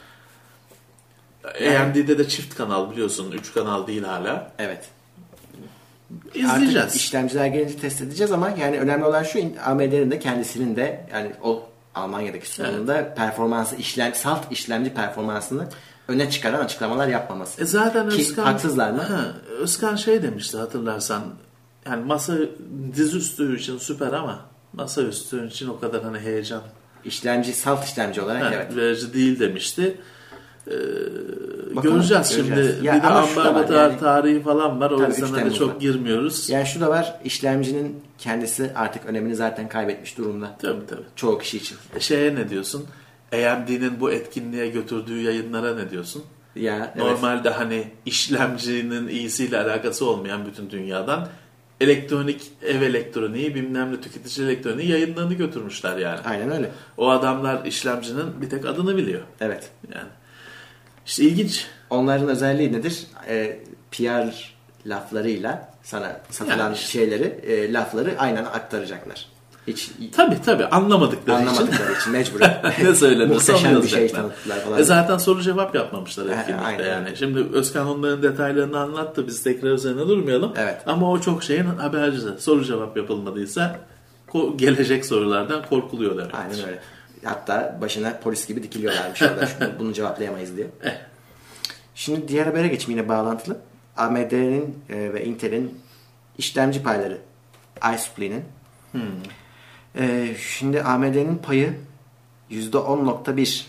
Yani, A M D'de de çift kanal biliyorsun. Üç kanal değil hala. Evet. İzleyeceğiz. Artık işlemciler gelince test edeceğiz ama yani önemli olan şu A M D'nin de kendisinin de yani o Almanya'daki sunumunda evet. performansı, işlem, salt işlemci performansını öne çıkaran açıklamalar yapmaması. E zaten Ki Özkan, haksızlar mı? Ha, Özkan şey demişti hatırlarsan. Yani masa dizüstü için süper ama masaüstü için o kadar hani heyecan. İşlemci, salt işlemci olarak ha, evet. Verici değil demişti. Ee, göreceğiz şimdi. Ya bir de ambargo yani, tarihi falan var. O yüzden hani çok var. girmiyoruz. Yani şu da var. İşlemcinin kendisi artık önemini zaten kaybetmiş durumda. Tabii tabii. Çoğu kişi için. E şeye ne diyorsun? A M D'nin bu etkinliğe götürdüğü yayınlara ne diyorsun? Ya, Normalde evet. hani işlemcinin iyisiyle alakası olmayan bütün dünyadan elektronik, ev elektroniği, bilmem ne tüketici elektroniği yayınlarını götürmüşler yani. Aynen öyle. O adamlar işlemcinin bir tek adını biliyor. Evet. Yani işte ilginç. Onların özelliği nedir? E, P R laflarıyla sana satılan yani işte. şeyleri, e, lafları aynen aktaracaklar. Hiç tabii tabii anlamadıkları, anlamadıkları için, için mecburen. Ne söylenirse muhteşem bir şey tanıttılar falan. E zaten soru cevap yapmamışlar etkinlikte yani. Aynen. Şimdi Özkan onların detaylarını anlattı. Biz tekrar üzerine durmayalım. Evet. Ama o çok şeyin habercisi. Soru cevap yapılmadıysa gelecek sorulardan korkuluyor demek. Aynen öyle. Hatta başına polis gibi dikiliyorlarmış orada. Bunu cevaplayamayız diye. Eh. Şimdi diğer habere geçeyim yine bağlantılı. A M D'nin e, ve Intel'in işlemci payları iSupply'nin. Hmm. E, şimdi A M D'nin payı yüzde on nokta bir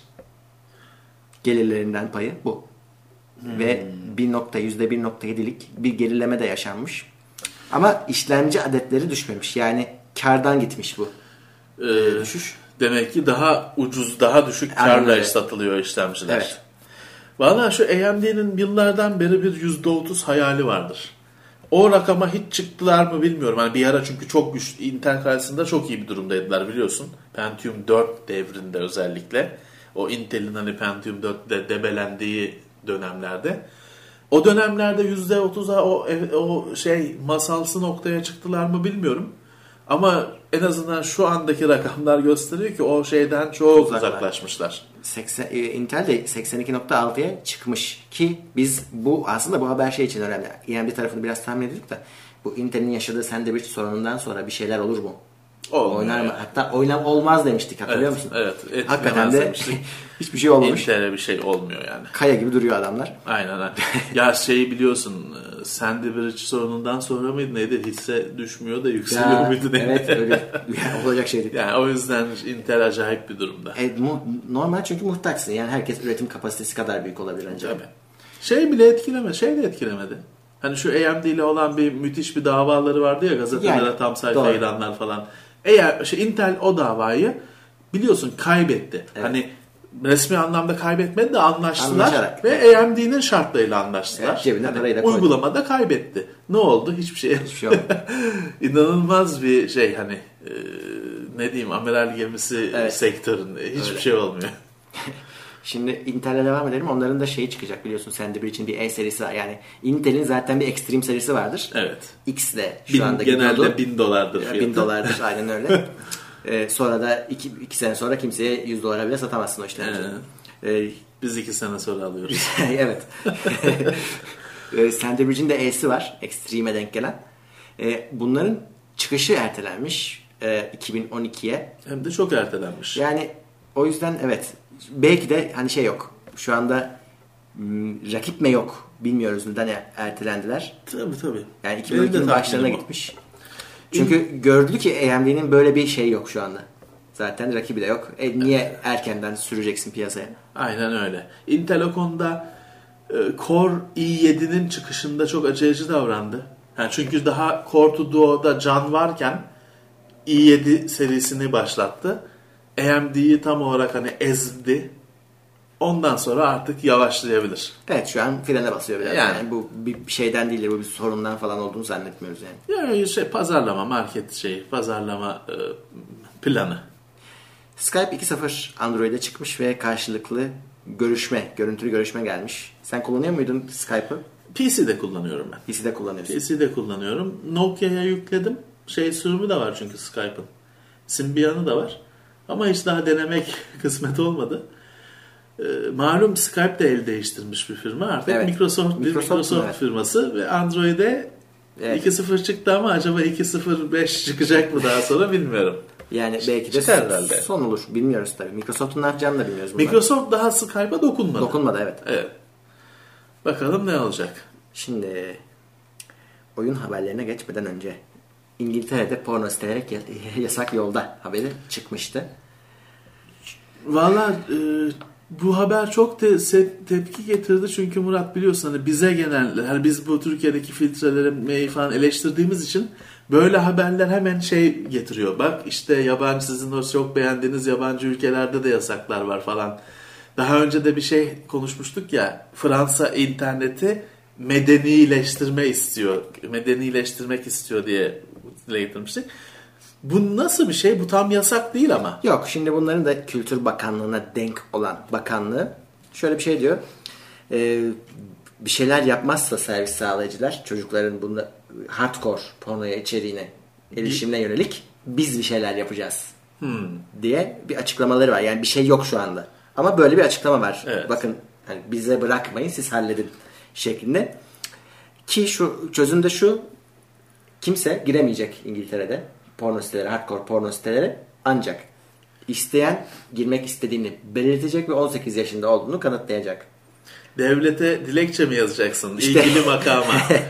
gelirlerinden payı bu. Hmm. Ve yüzde bir nokta yedilik bir gerileme de yaşanmış. Ama işlemci adetleri düşmemiş. Yani kardan gitmiş bu ee, düşüş. Demek ki daha ucuz, daha düşük karla satılıyor işlemciler. Evet. Valla şu A M D'nin yıllardan beri bir yüzde otuz hayali vardır. O rakama hiç çıktılar mı bilmiyorum. Hani bir ara çünkü çok güçlü, Intel karşısında çok iyi bir durumdaydılar biliyorsun. Pentium dört devrinde özellikle. O Intel'in hani Pentium dörtte debelendiği dönemlerde. O dönemlerde yüzde otuza o, o şey masalsı noktaya çıktılar mı bilmiyorum. Ama en azından şu andaki rakamlar gösteriyor ki o şeyden çok Uzaklar. uzaklaşmışlar. seksen, Intel de seksen iki nokta altıya çıkmış ki biz bu aslında bu haber şey için önemli. Yani bir tarafını biraz tahmin ediyorduk da bu Intel'in yaşadığı sandviç sorunundan sonra bir şeyler olur mu? Olmuyor Oynar mı? Yani. Hatta oynam olmaz demiştik hatırlıyor evet, musun? Evet. Hakikaten de hiçbir şey olmamış. Intel'e bir şey olmuyor yani. Kaya gibi duruyor adamlar. Aynen aynen. Ya şeyi biliyorsun sandviç sorunundan sonra mıydı neydi? Hisse düşmüyor da yükseliyor ya, muydu neydi? Evet öyle. Yani olacak şey değil. Yani o yüzden Intel acayip bir durumda. E, mu, normal çünkü muhtaçsın. Yani herkes üretim kapasitesi kadar büyük olabilir ancak. Tabii. Şey bile etkilemedi. Şey de etkilemedi. Hani şu A M D ile olan bir müthiş bir davaları vardı ya gazetelere yani, tam sayfa doğru. ilanlar falan. Eğer şey, Intel o davayı biliyorsun kaybetti. Evet. Hani resmi anlamda kaybetmedi de anlaştılar Anlaşarak. ve A M D'nin şartlarıyla anlaştılar. Evet, cebine hani parayı da koydu. Uygulamada kaybetti. Ne oldu? Hiçbir şey. Hiçbir şey olmadı. İnanılmaz bir şey hani e, ne diyeyim amiral gemisi evet. sektöründe hiçbir Öyle. şey olmuyor. Şimdi Intel'e devam edelim. Onların da şeyi çıkacak biliyorsun. Sandwich için bir E serisi var. Yani Intel'in zaten bir Extreme serisi vardır. Evet. X ile şu bin, anda genelde gidiyordu. bin dolardır fiyatı. Bin dolardır aynen öyle. ee, sonra da iki, iki sene sonra kimseye yüz dolara bile satamazsın o işlemciyi. Ee, Biz iki sene sonra alıyoruz. Evet. Sandwich'in de E'si var. Extreme'e denk gelen. Ee, bunların çıkışı ertelenmiş e, iki bin on ikiye. Hem de çok ertelenmiş. Yani o yüzden evet. Belki de hani şey yok. Şu anda m, rakip mi yok bilmiyoruz neden ertelendiler. Tabii tabii. Yani iki bin on ikinin başlarına gitmiş. Çünkü İn... gördü ki A M D'nin böyle bir şey yok şu anda. Zaten rakibi de yok. E, niye erkenden süreceksin piyasaya? Aynen öyle. Intel o konuda e, Core i yedi'nin çıkışında çok aceleci davrandı. Yani çünkü daha Core to Duo'da can varken i yedi serisini başlattı. A M D'yi tam olarak hani ezdi. Ondan sonra artık yavaşlayabilir. Evet şu an frene basıyor biraz. Yani, yani bu bir şeyden değil, bu bir sorundan falan olduğunu zannetmiyoruz yani. Yani şey pazarlama, market şeyi, pazarlama e, planı. Skype iki nokta sıfır Android'e çıkmış ve karşılıklı görüşme, görüntülü görüşme gelmiş. Sen kullanıyor muydun Skype'ı? P C'de kullanıyorum ben. P C'de kullanıyorsun. P C'de kullanıyorum. Nokia'ya yükledim. Şey sürümü de var çünkü Skype'ın. Symbian'ı da var. Ama hiç daha denemek kısmet olmadı. Ee, malum Skype de el değiştirmiş bir firma. Artık evet. Microsoft bir Microsoft, Microsoft evet. firması ve Android'e evet. iki nokta sıfır çıktı ama acaba iki nokta sıfır beş çıkacak mı daha sonra bilmiyorum. Yani belki de son, son olur. Bilmiyoruz tabii. Microsoft'un ne yapacağını da bilmiyoruz. Bunlar. Microsoft daha Skype'a dokunmadı. Dokunmadı evet. Evet. Bakalım ne olacak. Şimdi oyun haberlerine geçmeden önce İngiltere'de porno siteleri yasak yolda haberi çıkmıştı. Valla e, bu haber çok te- se- tepki getirdi çünkü Murat biliyorsun hani bize genel hani biz bu Türkiye'deki filtreleri falan eleştirdiğimiz için böyle haberler hemen şey getiriyor. Bak işte yabancı sizin o çok beğendiğiniz yabancı ülkelerde de yasaklar var falan Daha önce de bir şey konuşmuştuk ya, Fransa interneti medenileştirme istiyor. Medenileştirmek istiyor diye dile getirmiştik. Bu nasıl bir şey? Bu tam yasak değil ama. Yok, şimdi bunların da Kültür Bakanlığı'na denk olan bakanlığı şöyle bir şey diyor. Ee, bir şeyler yapmazsa servis sağlayıcılar çocukların bunda hardcore pornoya içeriğine erişimine yönelik biz bir şeyler yapacağız hmm. diye bir açıklamaları var. Yani bir şey yok şu anda. Ama böyle bir açıklama var. Evet. Bakın hani bize bırakmayın, siz halledin şeklinde. Ki şu çözüm de şu: kimse giremeyecek İngiltere'de porno siteleri, hardcore porno siteleri, ancak isteyen girmek istediğini belirtecek ve on sekiz yaşında olduğunu kanıtlayacak. Devlete dilekçe mi yazacaksın? İşte. İlgili makama.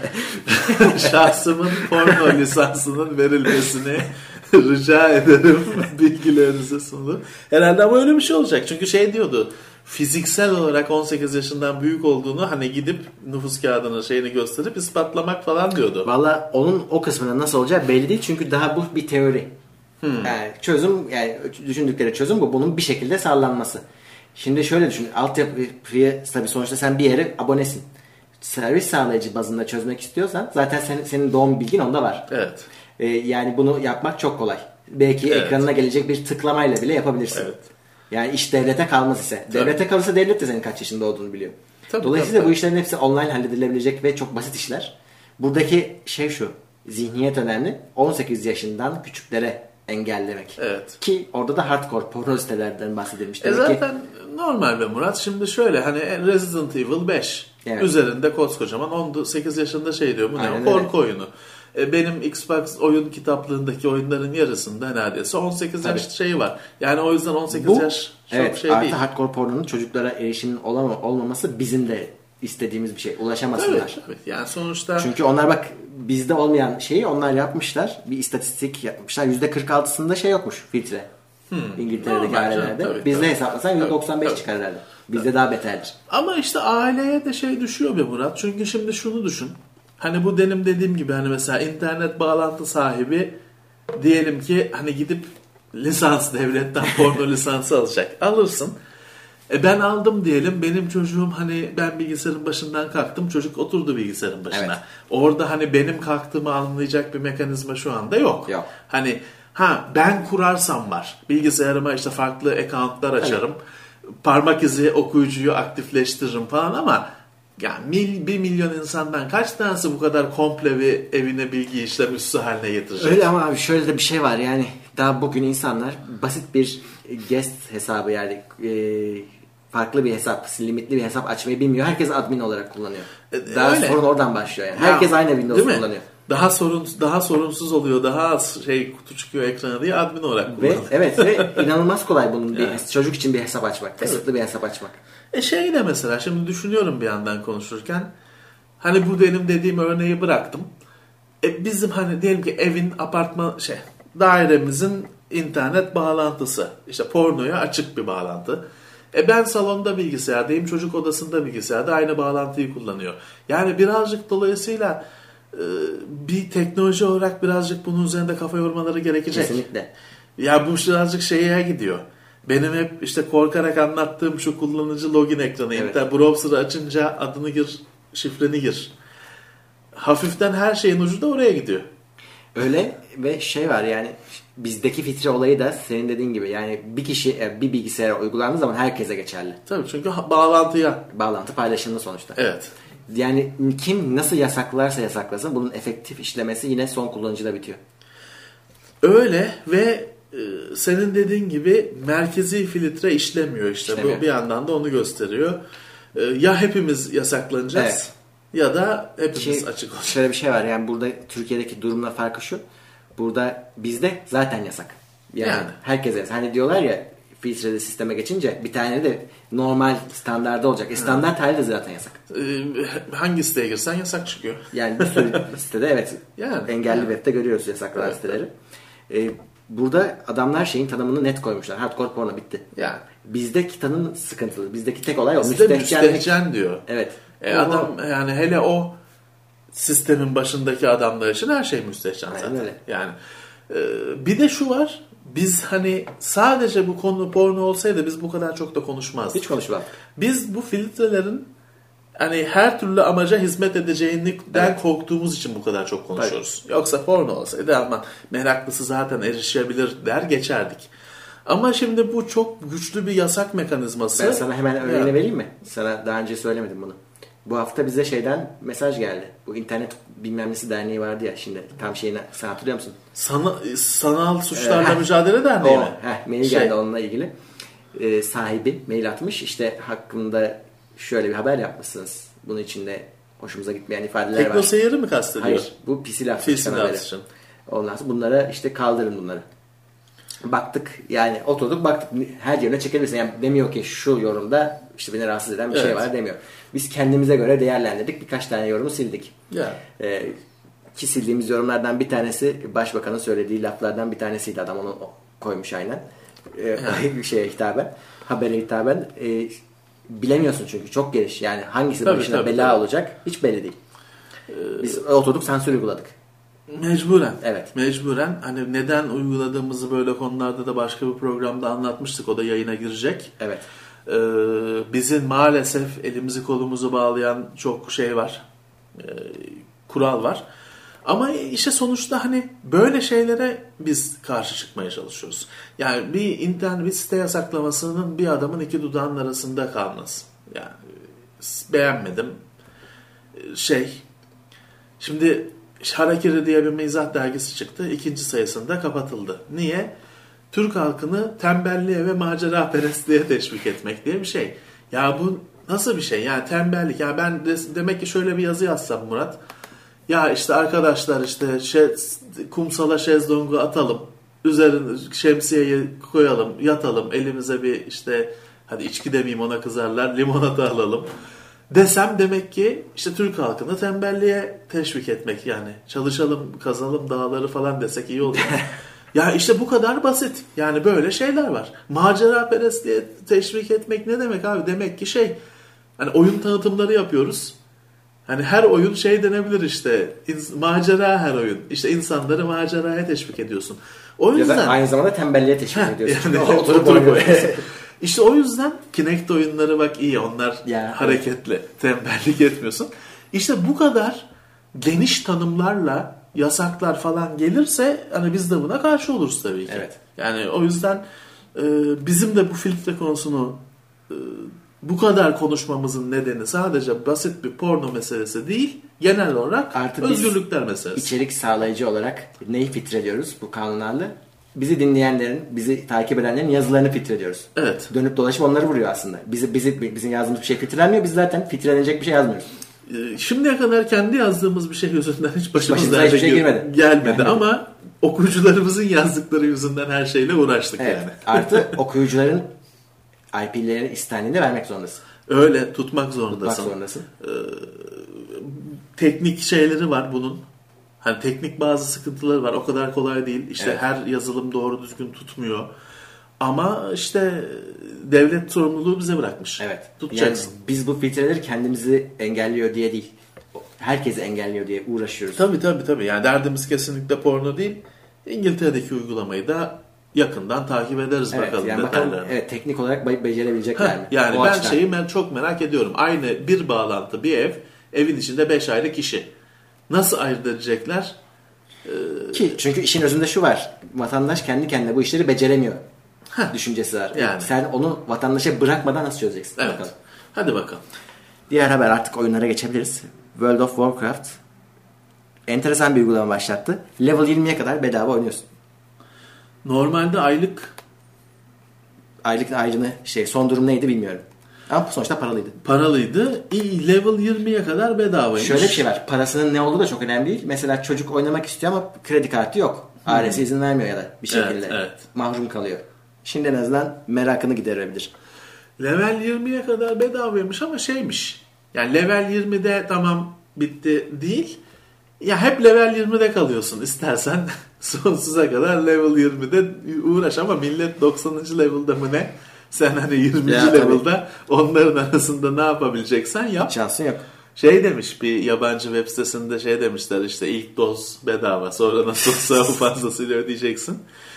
Şahsımın porno lisansının verilmesini rica ederim. Bilgilerinizi sunun. Herhalde ama öyle bir şey olacak. Çünkü şey diyordu. Fiziksel olarak on sekiz yaşından büyük olduğunu hani gidip nüfus kağıdının şeyini gösterip ispatlamak falan diyordu. Valla onun o kısmının nasıl olacağı belli değil. Çünkü daha bu bir teori. Hmm. Yani çözüm, yani düşündükleri çözüm bu. Bunun bir şekilde sağlanması. Şimdi şöyle düşün. Altyapıya tabii sonuçta sen bir yere abonesin. Servis sağlayıcı bazında çözmek istiyorsan zaten senin, senin doğum bilgin onda var. Evet. Ee, yani bunu yapmak çok kolay. Belki evet. ekranına gelecek bir tıklamayla bile yapabilirsin. Evet. Yani iş devlete kalmaz ise. Tabii. Devlete kalırsa devlet de senin kaç yaşında olduğunu biliyor. Tabii, Dolayısıyla tabii, bu işlerin hepsi online halledilebilecek ve çok basit işler. Buradaki şey şu. Zihniyet önemli. on sekiz yaşından küçüklere engellemek. Evet. Ki orada da hardcore porno sitelerden bahsedilmiş. E zaten ki... normal be Murat. Şimdi şöyle hani Resident Evil beş evet. üzerinde koskocaman on sekiz yaşında şey diyor. Bu Aynen ne? Korku öyle. oyunu. E benim Xbox oyun kitaplığındaki oyunların yarısında neredeyse on sekiz Tabii. yaş şeyi var. Yani o yüzden on sekiz Bu, yaş çok evet, şey artı değil. Artı hardcore pornonun çocuklara erişimin olama, olmaması bizim de istediğimiz bir şey. Ulaşamasınlar. Evet, evet. Yani sonuçta... Çünkü onlar bak bizde olmayan şeyi onlar yapmışlar. Bir istatistik yapmışlar. yüzde kırk altısında şey yokmuş, filtre. Hmm. İngiltere'deki ailelerde. Tabii, Bizde tabii. hesaplasan yüzde doksan beş tabii. çıkar herhalde. Bizde tabii. daha beterdir. Ama işte aileye de şey düşüyor be Murat. Çünkü şimdi şunu düşün. Hani bu benim dediğim gibi hani mesela internet bağlantı sahibi diyelim ki hani gidip lisans devletten porno lisansı alacak. Alırsın. E ben aldım diyelim, benim çocuğum hani ben bilgisayarın başından kalktım, çocuk oturdu bilgisayarın başına. Evet. Orada hani benim kalktığımı anlayacak bir mekanizma şu anda yok. Yok. Hani ha ben kurarsam var. Bilgisayarıma işte farklı accountlar açarım. Evet. Parmak izi okuyucuyu aktifleştiririm falan ama yani mil, bir milyon insandan kaç tanesi bu kadar komple bir evine bilgi işlem üssü haline getirecek? Öyle ama abi şöyle de bir şey var yani daha bugün insanlar basit bir guest hesabı yani e, farklı bir hesap, limitli bir hesap açmayı bilmiyor. Herkes admin olarak kullanıyor. Daha Öyle. sorun oradan başlıyor yani. Herkes ya, aynı Windows kullanıyor. Daha sorun daha sorunsuz oluyor. Daha az şey kutu çıkıyor ekrana diye admin olarak kullanıyor. Ve evet ve inanılmaz kolay bunun bir evet. çocuk için bir hesap açmak, kısıtlı evet. bir hesap açmak. E şey de mesela şimdi düşünüyorum bir yandan konuşurken hani bu benim dediğim örneği bıraktım. E bizim hani diyelim ki evin apartman şey dairemizin internet bağlantısı işte pornoya açık bir bağlantı. E ben salonda bilgisayardayım, çocuk odasında bilgisayarda aynı bağlantıyı kullanıyor. Yani birazcık dolayısıyla e, bir teknoloji olarak birazcık bunun üzerinde kafa yormaları gerekecek. Kesinlikle. Ya bu birazcık şeye gidiyor. Benim hep işte korkarak anlattığım şu kullanıcı login ekranı. Evet. İnter browser'ı açınca adını gir, şifreni gir. Hafiften her şeyin ucu da oraya gidiyor. Öyle ve şey var yani bizdeki filtre olayı da senin dediğin gibi yani bir kişi bir bilgisayara uygulandığı zaman herkese geçerli. Tabii çünkü bağlantıya. Bağlantı paylaşımlı sonuçta. Evet. Yani kim nasıl yasaklarsa yasaklasın bunun efektif işlemesi yine son kullanıcıda bitiyor. Öyle ve senin dediğin gibi merkezi filtre işlemiyor işte. İşlemiyor. Bu bir yandan da onu gösteriyor. Ya hepimiz yasaklanacağız evet. ya da hepimiz Ki, açık olacak. Şöyle bir şey var yani burada Türkiye'deki durumla farkı şu. Burada bizde zaten yasak. Yani, yani. herkese yasak. Hani diyorlar ya filtreli sisteme geçince bir tane de normal standarda olacak. E standart hali de zaten yasak. Ee, hangi siteye girsen yasak çıkıyor. Yani bir sürü sitede evet. Yani, engelli yani. Web'de görüyoruz yasaklanan evet, siteleri. Ee, burada adamlar şeyin tanımını net koymuşlar. Hardcore porno bitti. Yani. Bizdeki tanım sıkıntılı. Bizdeki tek olay o. Bizde müstehcen diyor. Evet. E adam yani hele o sistemin başındaki adamlar için her şey müstehcen zaten. Öyle. Yani e, bir de şu var. biz hani sadece bu konu porno olsaydı biz bu kadar çok da konuşmazdık. Hiç konuşmazdık. Biz bu filtrelerin hani her türlü amaca hizmet edeceğinden evet. korktuğumuz için bu kadar çok konuşuyoruz. Tabii. Yoksa porno olsaydı ama meraklısı zaten erişebilir der geçerdik. Ama şimdi bu çok güçlü bir yasak mekanizması. Ben sana hemen örneğini yani. vereyim mi? Sana daha önce söylemedim bunu. Bu hafta bize şeyden mesaj geldi. Bu internet bilmem nesi derneği vardı ya şimdi tam şeyini sen hatırlıyor musun? Sana, sanal suçlarla ee, mücadele derneği o, mi? Heh, mail şey. geldi onunla ilgili. Ee, sahibi mail atmış işte hakkında şöyle bir haber yapmışsınız. Bunun içinde hoşumuza gitmeyen ifadeler Tekno var. Tekno seyiri mi kastediyor? Hayır. Bu pisi laf için. Ondan sonra bunlara işte kaldırın bunları. Baktık yani oturduk baktık her yerine çekebilirsin. Yani demiyor ki şu yorumda işte beni rahatsız eden bir evet. şey var demiyor. Biz kendimize göre değerlendirdik. Birkaç tane yorumu sildik. Yeah. Ee, ki sildiğimiz yorumlardan bir tanesi başbakanın söylediği laflardan bir tanesiydi. Adam onu koymuş aynen. Ee, yeah. şeye hitaben. Habere hitaben. Ee, bilemiyorsun çünkü çok geniş. Yani hangisi tabii, başına tabii, bela tabii. olacak hiç belli değil. Biz oturduk sansür uyguladık. Mecburen. Evet. Mecburen. Hani neden uyguladığımızı böyle konularda da başka bir programda anlatmıştık. O da yayına girecek. Evet. Ee, bizim maalesef elimizi kolumuzu bağlayan çok şey var. Ee, kural var. Ama işte sonuçta hani böyle şeylere biz karşı çıkmaya çalışıyoruz. Yani bir internet bir site yasaklamasının bir adamın iki dudağının arasında kalması. Yani beğenmedim. Şey şimdi Harakiri diye bir mizah dergisi çıktı. İkinci sayısında kapatıldı. Niye? Türk halkını tembelliğe ve maceraperestliğe teşvik etmek diye bir şey. Ya bu nasıl bir şey? Yani tembellik. Ya ben de, demek ki şöyle bir yazı yazsam Murat. Ya işte arkadaşlar işte şey, kumsala şezlongu atalım. Üzerine şemsiyeyi koyalım. Yatalım. Elimize bir işte hadi içki demeyeyim ona kızarlar. Limonata alalım. Desem demek ki işte Türk halkını tembelliğe teşvik etmek yani. Çalışalım, kazalım dağları falan desek iyi olur. Ya işte bu kadar basit. Yani böyle şeyler var. Maceraperestliğe teşvik etmek ne demek abi? Demek ki şey hani oyun tanıtımları yapıyoruz. Hani her oyun şey denebilir işte. Macera her oyun. İşte insanları maceraya teşvik ediyorsun. O yüzden ya da aynı zamanda tembelliğe teşvik ediyorsun. Yani, oturup oynuyorsun. İşte o yüzden Kinect oyunları bak iyi onlar ya, hareketli. Evet. Tembellik etmiyorsun. İşte bu kadar geniş tanımlarla yasaklar falan gelirse hani biz de buna karşı oluruz tabii ki. Evet. Yani o yüzden e, bizim de bu filtre konusunu e, bu kadar konuşmamızın nedeni sadece basit bir porno meselesi değil, genel olarak artık özgürlükler meselesi. İçerik sağlayıcı olarak neyi filtreliyoruz bu kanunlarla? Bizi dinleyenlerin, bizi takip edenlerin yazılarını filtreliyoruz. Evet. Dönüp dolaşıp onları vuruyor aslında. Bizi, bizi, bizim yazdığımız bir şey filtrelenmiyor. Biz zaten filtrelenecek bir şey yazmıyoruz. Şimdiye kadar kendi yazdığımız bir şey yüzünden hiç başımıza hiçbir şey girmedi. gelmedi. Yani. Ama okuyucularımızın yazdıkları yüzünden her şeyle uğraştık evet. yani. Artı okuyucuların I P'lerini istendiğinde vermek zorundasın. Öyle tutmak zorundasın. Tutmak zorundasın. Ee, teknik şeyleri var bunun. Hani teknik bazı sıkıntıları var. O kadar kolay değil. İşte evet. her yazılım doğru düzgün tutmuyor. Ama işte devlet sorumluluğu bize bırakmış. Evet. Tutacaksın. Yani biz bu filtreleri kendimizi engelliyor diye değil. Herkesi engelliyor diye uğraşıyoruz. Tabii tabii tabii. Yani derdimiz kesinlikle porno değil. İngiltere'deki uygulamayı da yakından takip ederiz evet, bakalım. Yani bakalım evet, teknik olarak becerebilecekler Heh, mi? Yani o ben açıdan. şeyi ben çok merak ediyorum. Aynı bir bağlantı bir ev. Evin içinde beş ayrı kişi. Nasıl ayırt edecekler? Ee... Ki çünkü işin özünde şu var. Vatandaş kendi kendine bu işleri beceremiyor. Heh. Düşüncesi var. Yani. Sen onu vatandaşa bırakmadan nasıl çözeceksin? Evet. Bakalım. Hadi bakalım. Diğer haber artık oyunlara geçebiliriz. World of Warcraft enteresan bir uygulama başlattı. Level yirmiye kadar bedava oynuyorsun. Normalde aylık aylık ayrını şey son durum neydi bilmiyorum. Ama sonuçta paralıydı. Paralıydı. İyi, level yirmiye kadar bedavaymış. Şöyle bir şey var. Parasının ne olduğu da çok önemli değil. Mesela çocuk oynamak istiyor ama kredi kartı yok. Ailesi izin vermiyor ya da bir şekilde. Evet, evet. Mahrum kalıyor. Şimdi en azından merakını giderebilir. Level yirmiye kadar bedavaymış ama şeymiş. Yani level yirmide tamam bitti değil. Ya hep level yirmide kalıyorsun istersen sonsuza kadar level yirmide uğraş ama millet doksanıncı level'da mı ne? Sen hani yirminci ya, level'da onların arasında ne yapabileceksen yap. Şansın yok. Şey demiş bir yabancı web sitesinde şey demişler işte ilk doz bedava sonra nasıl olsa fazlasıyla ödeyeceksin.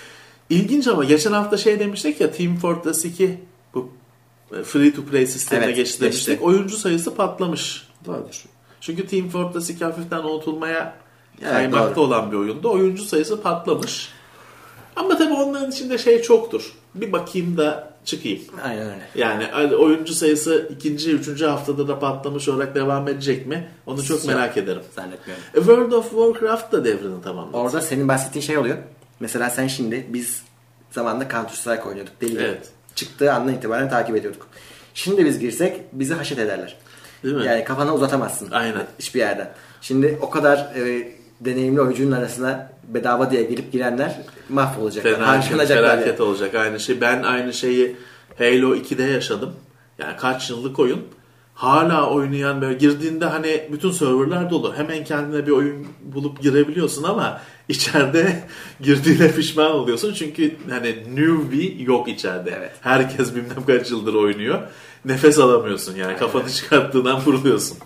İlginç ama geçen hafta şey demiştik ya, Team Fortress iki bu free to play sistemine evet, geçti demiştik. geçti. Oyuncu sayısı patlamış. Doğrudur. Çünkü Team Fortress iki hafiften unutulmaya Evet, kaymakta doğru. olan bir oyundu. Oyuncu sayısı patlamış. Ama tabii onların içinde şey çoktur. Bir bakayım da çıkayım. Aynen öyle. Yani oyuncu sayısı ikinci, üçüncü haftada da patlamış olarak devam edecek mi? Onu çok Yok, merak ederim. Zannetmiyorum. A World of Warcraft da devrini tamamladı. Orada senin bahsettiğin şey oluyor. Mesela sen şimdi, biz zamanında Counter Strike oynuyorduk. Deli gibi. Evet. Çıktığı andan itibaren takip ediyorduk. Şimdi biz girsek bizi haşet ederler. Değil mi? Yani kafana uzatamazsın. Aynen. Hiçbir yerden. Şimdi o kadar e, deneyimli oyuncunun arasına bedava diye girip girenler mahvolacaklar. Felaket, felaket olacak aynı şey. Ben aynı şeyi Halo ikide yaşadım. Yani kaç yıllık oyun. Hala oynayan, böyle girdiğinde hani bütün serverlar dolu. Hemen kendine bir oyun bulup girebiliyorsun ama içeride girdiğine pişman oluyorsun. Çünkü hani newbie yok içeride. Evet. Herkes bilmem kaç yıldır oynuyor. Nefes alamıyorsun yani. Aynen. Kafanı çıkarttığından vuruluyorsun.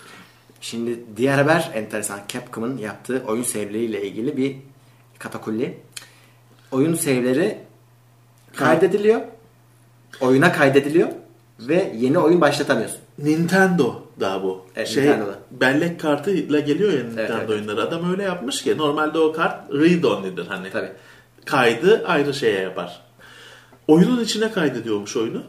Şimdi diğer haber enteresan. Capcom'un yaptığı oyun save'leriyle ilgili bir katakulli. Oyun save'leri kaydediliyor. Oyuna kaydediliyor ve yeni oyun başlatamıyorsun. Nintendo daha bu. Evet, şey, Nintendo'da. bellek kartıyla geliyor ya Nintendo evet, evet. oyunları. Adam öyle yapmış ki normalde o kart read-only'dir hani. Tabii. Kaydı ayrı şeye yapar. Oyunun içine kaydediyormuş oyunu.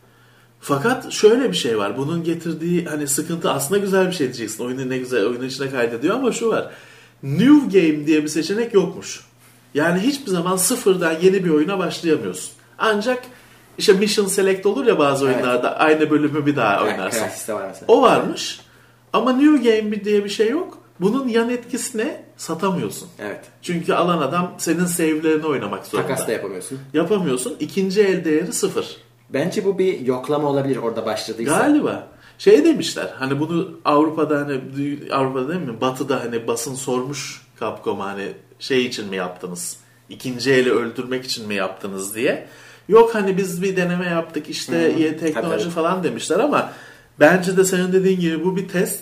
Fakat şöyle bir şey var. Bunun getirdiği hani sıkıntı, aslında güzel bir şey diyeceksin. Oyunu ne güzel oyunun içine kaydediyor ama şu var. New Game diye bir seçenek yokmuş. Yani hiçbir zaman sıfırdan yeni bir oyuna başlayamıyorsun. Ancak işte Mission Select olur ya bazı evet. oyunlarda, aynı bölümü bir daha yani oynarsın. Var o varmış. Ama New Game diye bir şey yok. Bunun yan etkisi ne? Satamıyorsun. Evet. Çünkü alan adam senin save'lerini oynamak zorunda. Takas da yapamıyorsun. Yapamıyorsun. İkinci el değeri sıfır. Bence bu bir yoklama olabilir orada başladıysa. Galiba. Şey demişler. Hani bunu Avrupa'da hani Avrupa'da değil mi? Batı'da hani basın sormuş Capcom'a, hani şey için mi yaptınız? İkinci eli öldürmek için mi yaptınız diye. Yok hani biz bir deneme yaptık işte hmm, yeni teknoloji tabii. falan demişler ama bence de senin dediğin gibi bu bir test.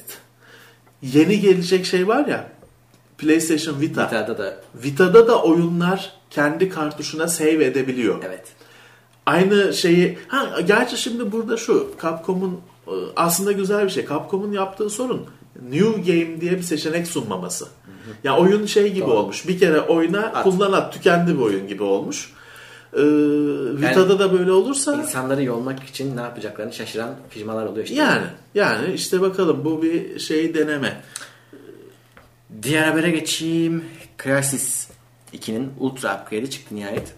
Yeni gelecek şey var ya, PlayStation Vita. Vita'da da. Vita'da da oyunlar kendi kartuşuna save edebiliyor. Evet. Aynı şeyi, ha gerçi şimdi burada şu Capcom'un aslında güzel bir şey. Capcom'un yaptığı sorun New Game diye bir seçenek sunmaması. Hı hı. Ya oyun şey gibi Doğru. olmuş. Bir kere oyna, at. kullan at, tükendi bir oyun gibi olmuş. Ee, Vita'da yani, da böyle olursa insanları yolmak için ne yapacaklarını şaşıran firmalar oluyor işte. Yani yani işte bakalım, bu bir şey deneme. Diğer habere geçeyim. Crysis ikinin Ultra Upgrade'i çıktı nihayet.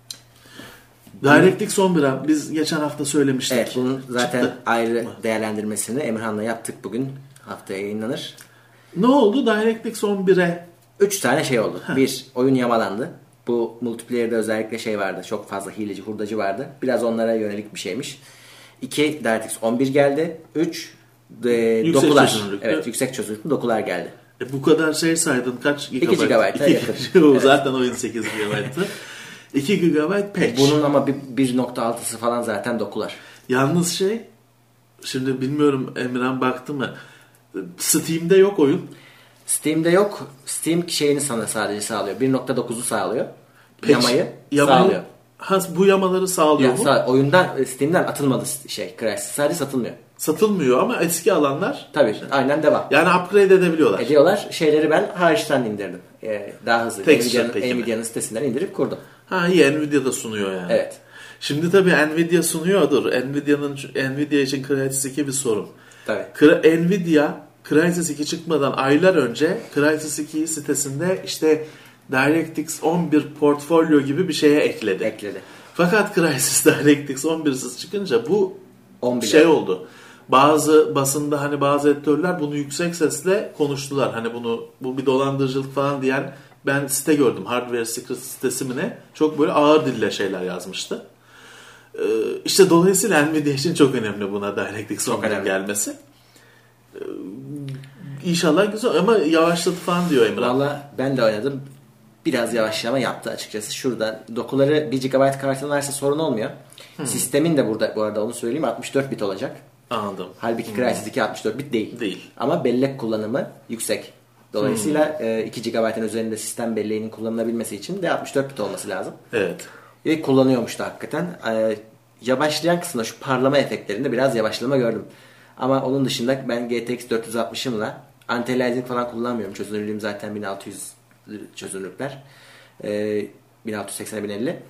DirectX on bire biz geçen hafta söylemiştik. Evet, bunun zaten çıktı. Ayrı değerlendirmesini Emirhan'la yaptık bugün. Haftaya yayınlanır. Ne oldu DirectX on bire? üç tane şey oldu. Heh. Bir, oyun yamalandı. Bu multiplayer'de özellikle şey vardı. Çok fazla hileci, hurdacı vardı. Biraz onlara yönelik bir şeymiş. İki, DirectX on bir geldi. Üç, de, yüksek dokular. Çözünürlüklü. Evet, yüksek çözünürlüklü dokular geldi. E bu kadar şey saydın, kaç gigabayt? iki gigabayt'a yakın. Evet. Zaten oyun sekiz gigabayt'tı. iki gigabayt patch. Bunun ama bir nokta altısı falan zaten dokular. Yalnız şey, şimdi bilmiyorum Emirhan baktı mı? Steam'de yok oyun. Steam'de yok. Steam şeyini sana sadece sağlıyor. bir nokta dokuzu sağlıyor. Patch, yamayı, yamayı sağlıyor. Ha, bu yamaları sağlıyor yani mu? Sağ, oyundan, Steam'den atılmadı şey. Crysis sadece satılmıyor. Satılmıyor ama eski alanlar. Tabii aynen devam. Yani upgrade edebiliyorlar. Ediyorlar. Şeyleri ben hariçten indirdim. Ee, daha hızlı. Nvidia'nın, Nvidia'nın sitesinden indirip kurdum. Ha iyi, Nvidia da sunuyor yani. Evet. Şimdi tabii Nvidia sunuyordur. Nvidia'nın Nvidia için Crysis iki bir sorun. Tabii. Nvidia Crysis iki çıkmadan aylar önce Crysis ikiyi sitesinde işte DirectX on bir portfolyo gibi bir şeye ekledi. Ekledi. Fakat Crysis DirectX on birsiz çıkınca bu on bir şey oldu. Bazı basında hani bazı editörler bunu yüksek sesle konuştular. Hani bunu bu bir dolandırıcılık falan diyen ben site gördüm. Hardware Secret sitesi mi ne? Çok böyle ağır dille şeyler yazmıştı. Ee, işte dolayısıyla Nvidia için çok önemli buna DirectX on birin gelmesi. Ee, İnşallah güzel ama yavaşladı falan diyor Emre. Valla ben de oynadım. Biraz yavaşlama yaptı açıkçası. Şurada dokuları bir gigabayt kartın varsa sorun olmuyor. Hmm. Sistemin de burada bu arada onu söyleyeyim altmış dört bit olacak. Anladım. Halbuki Crysis iki altmış dört bit değil. Değil. Ama bellek kullanımı yüksek. Dolayısıyla hmm. iki gigabaytın üzerinde sistem belleğinin kullanılabilmesi için de altmış dört bit olması lazım. Evet. Ve kullanıyormuş da hakikaten. Yavaşlayan kısımda şu parlama efektlerinde biraz yavaşlama gördüm. Ama onun dışında ben G T X dört yüz altmışımla anti-aliasing falan kullanmıyorum. Çözünürlüğüm zaten bin altı yüz çözünürlükler. bin altı yüz seksen bin elli.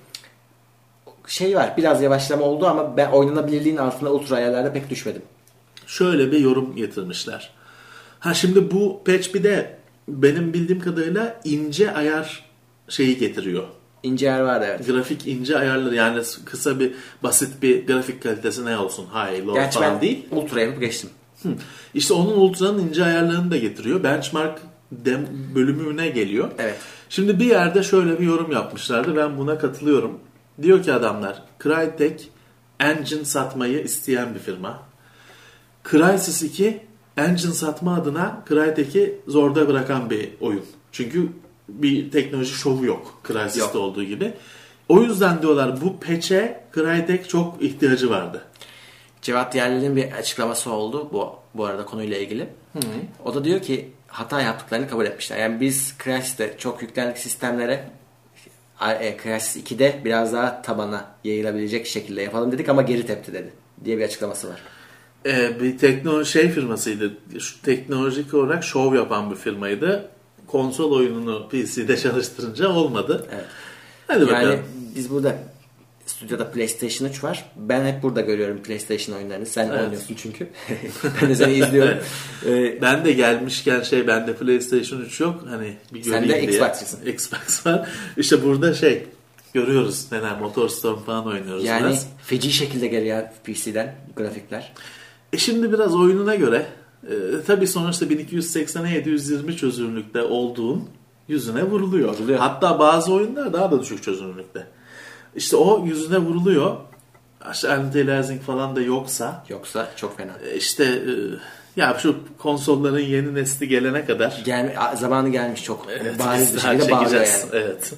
Şey var, biraz yavaşlama oldu ama ben oynanabilirliğin altında ultra ayarlarda pek düşmedim. Şöyle bir yorum getirmişler. Ha şimdi bu patch bir de benim bildiğim kadarıyla ince ayar şeyi getiriyor. İnce ayar var evet. Grafik ince ayarları, yani kısa bir basit bir grafik kalitesi ne olsun, high, low gerçi falan ben değil. ultra yapıp geçtim. Hı. İşte onun ultra'nın ince ayarlarını da getiriyor. Benchmark dem bölümüne geliyor. Evet. Şimdi bir yerde şöyle bir yorum yapmışlardı. Ben buna katılıyorum. Diyor ki adamlar, Crytek engine satmayı isteyen bir firma. Crysis iki engine satma adına Crytek'i zorda bırakan bir oyun. Çünkü bir teknoloji şovu yok Crysis'te olduğu gibi. O yüzden diyorlar bu patch'e Crytek çok ihtiyacı vardı. Cevat Yerli'nin bir açıklaması oldu bu bu arada konuyla ilgili. Hı hı. O da diyor ki hata yaptıklarını kabul etmişler. Yani biz Crysis'te çok yüklendik sistemlere. Crysis iki'de biraz daha tabana yayılabilecek şekilde yapalım dedik ama geri tepti dedi diye bir açıklaması var. Ee, bir teknoloji şey firmasıydı. Şu, teknolojik olarak şov yapan bir firmaydı. Konsol oyununu P C'de çalıştırınca olmadı. Evet. Hadi yani bakalım. Biz burada stüdyoda PlayStation üç var. Ben hep burada görüyorum PlayStation oyunlarını. Sen evet. oynuyorsun çünkü. Ben de seni izliyorum. ee, ben de gelmişken şey, bende PlayStation üç yok. Hani bir göreyim diye. Sen de Xbox'cısın. Xbox var. İşte burada şey görüyoruz. Neler Motorstorm falan oynuyoruz yani biraz. Yani feci şekilde geliyor P C'den grafikler. E şimdi biraz oyununa göre e, tabii sonuçta bin iki yüz seksene yedi yüz yirmi çözünürlükte olduğun yüzüne vuruluyor. vuruluyor. Hatta bazı oyunlar daha da düşük çözünürlükte. İşte o yüzüne vuruluyor. Aşağı anti-aliasing falan da yoksa. Yoksa çok fena. E, işte e, ya şu konsolların yeni nesli gelene kadar. Gelme, zamanı gelmiş çok. Evet, bariz bir şekilde bağırıyor yani. Evet.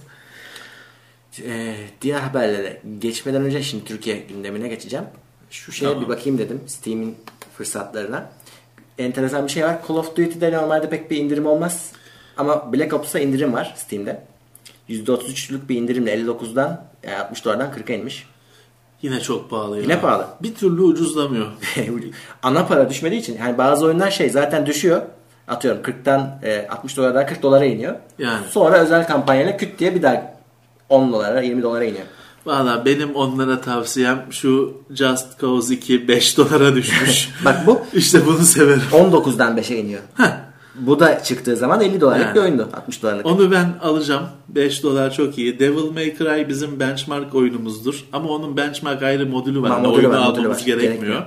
Ee, diğer haberlere geçmeden önce şimdi Türkiye gündemine geçeceğim. Şu şeye tamam. bir bakayım dedim. Steam'in fırsatlarına. Enteresan bir şey var. Call of Duty'de normalde pek bir indirim olmaz. Ama Black Ops'a indirim var Steam'de. yüzde otuz üçlük bir indirimle elli dokuzdan yani altmış dolardan kırka inmiş. Yine çok pahalı. Yine ya. pahalı. Bir türlü ucuzlamıyor. Ana para düşmediği için. Yani bazı oyunlar şey zaten düşüyor. Atıyorum kırktan altmış dolardan kırk dolara iniyor. Yani. Sonra özel kampanyayla küt diye bir daha on dolara yirmi dolara iniyor. Valla benim onlara tavsiyem şu Just Cause iki beş dolara düşmüş. Bak bu. İşte bunu severim. on dokuzdan beşe iniyor. Heh. Bu da çıktığı zaman elli dolarlık yani. bir oyundu. altmış dolarlık. Onu ben alacağım. beş dolar çok iyi. Devil May Cry bizim benchmark oyunumuzdur. Ama onun benchmark ayrı modülü var. Ma, modülü oyunu var, almamız var. gerekmiyor.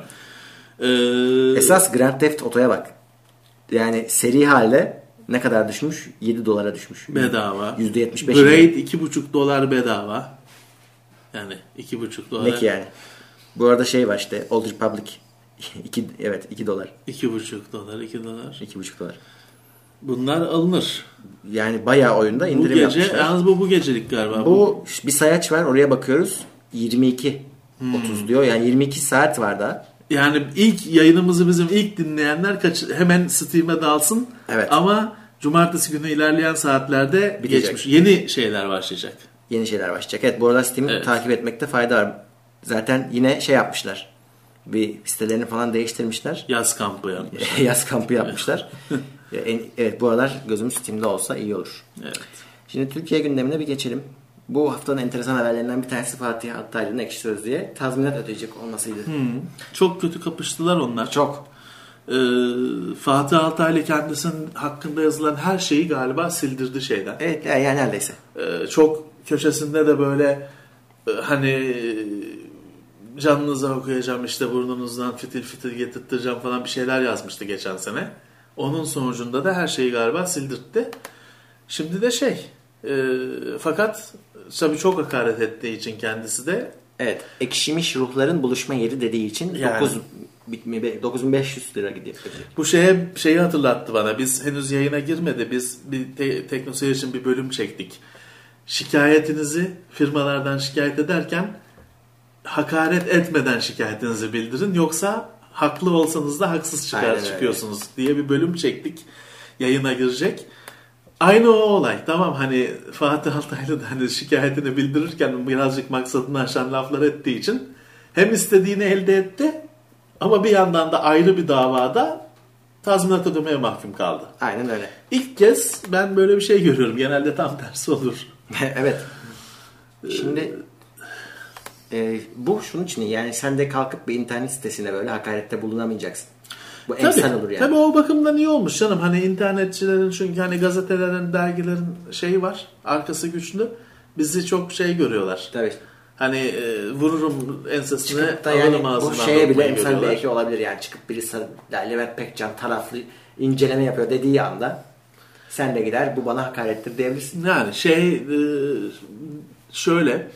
Ee... Esas Grand Theft Auto'ya bak. Yani seri halde ne kadar düşmüş? yedi dolara düşmüş. Bedava. yüzde yetmiş beş. Braid iki buçuk dolar bedava. Yani iki buçuk dolar. Ne ki yani? Bu arada şey var işte Old Republic. iki, evet iki dolar. iki buçuk dolar. iki dolar. iki buçuk dolar. Bunlar alınır. Yani bayağı oyunda indirim bu gece, yapmışlar. Yalnız bu bu gecelik galiba. Bu, bu bir sayaç var oraya bakıyoruz. yirmi iki otuz hmm. diyor. Yani yirmi iki saat var daha. Yani ilk yayınımızı bizim ilk dinleyenler kaç, hemen Steam'e dalsın. Evet. Ama cumartesi günü ilerleyen saatlerde bitecek. Geçmiş. Yeni şeyler başlayacak. Yeni şeyler başlayacak. Evet bu arada Steam'i evet. takip etmekte fayda var. Zaten yine şey yapmışlar. Bir sitelerini falan değiştirmişler. Yaz kampı yapmışlar. Yaz kampı yapmışlar. Evet bu aralar gözüm Steam'de olsa iyi olur. Evet. Şimdi Türkiye gündemine bir geçelim. Bu haftanın enteresan haberlerinden bir tanesi Fatih Altaylı'nın Ekşi Sözlüğe tazminat ödeyecek olmasıydı. Hmm. Çok kötü kapıştılar onlar. Çok. Ee, Fatih Altaylı kendisinin hakkında yazılan her şeyi galiba sildirdi şeyden. Evet yani neredeyse. Ee, çok köşesinde de böyle hani canınıza okuyacağım işte burnunuzdan fitil fitil getirttireceğim falan bir şeyler yazmıştı geçen sene. Onun sonucunda da her şeyi galiba sildirtti. Şimdi de şey e, fakat tabii çok hakaret ettiği için kendisi de. Evet. Ekşimiş ruhların buluşma yeri dediği için yani. dokuz bin beş yüz lira gidiyor. Bu şeye şeyi hatırlattı bana. Biz henüz yayına girmedi. Biz bir te- Teknoseyir için bir bölüm çektik. Şikayetinizi firmalardan şikayet ederken hakaret etmeden şikayetinizi bildirin. Yoksa haklı olsanız da haksız çıkar Aynen çıkıyorsunuz öyle. diye bir bölüm çektik. yayına girecek. Aynı o olay. Tamam hani Fatih Altaylı da hani şikayetini bildirirken birazcık maksadını aşan laflar ettiği için hem istediğini elde etti ama bir yandan da ayrı bir davada tazminat ödemeye mahkum kaldı. Aynen öyle. İlk kez ben böyle bir şey görüyorum. Genelde tam tersi olur. Evet. Şimdi e, bu şunun için yani sen de kalkıp bir internet sitesine böyle hakarette bulunamayacaksın. Bu ensan olur yani. Tabii o bakımdan iyi olmuş canım. Hani internetçilerin çünkü hani gazetelerin, dergilerin şeyi var. Arkası güçlü. Bizi çok şey görüyorlar. Tabii. Hani e, vururum ensesine yani alırım ağzından. Bu şeye bile emsal belki olabilir yani. Çıkıp birisi yani Levent Pekcan taraflı inceleme yapıyor dediği anda sen de gider bu bana hakarettir diyebilirsin. Yani şey e, şöyle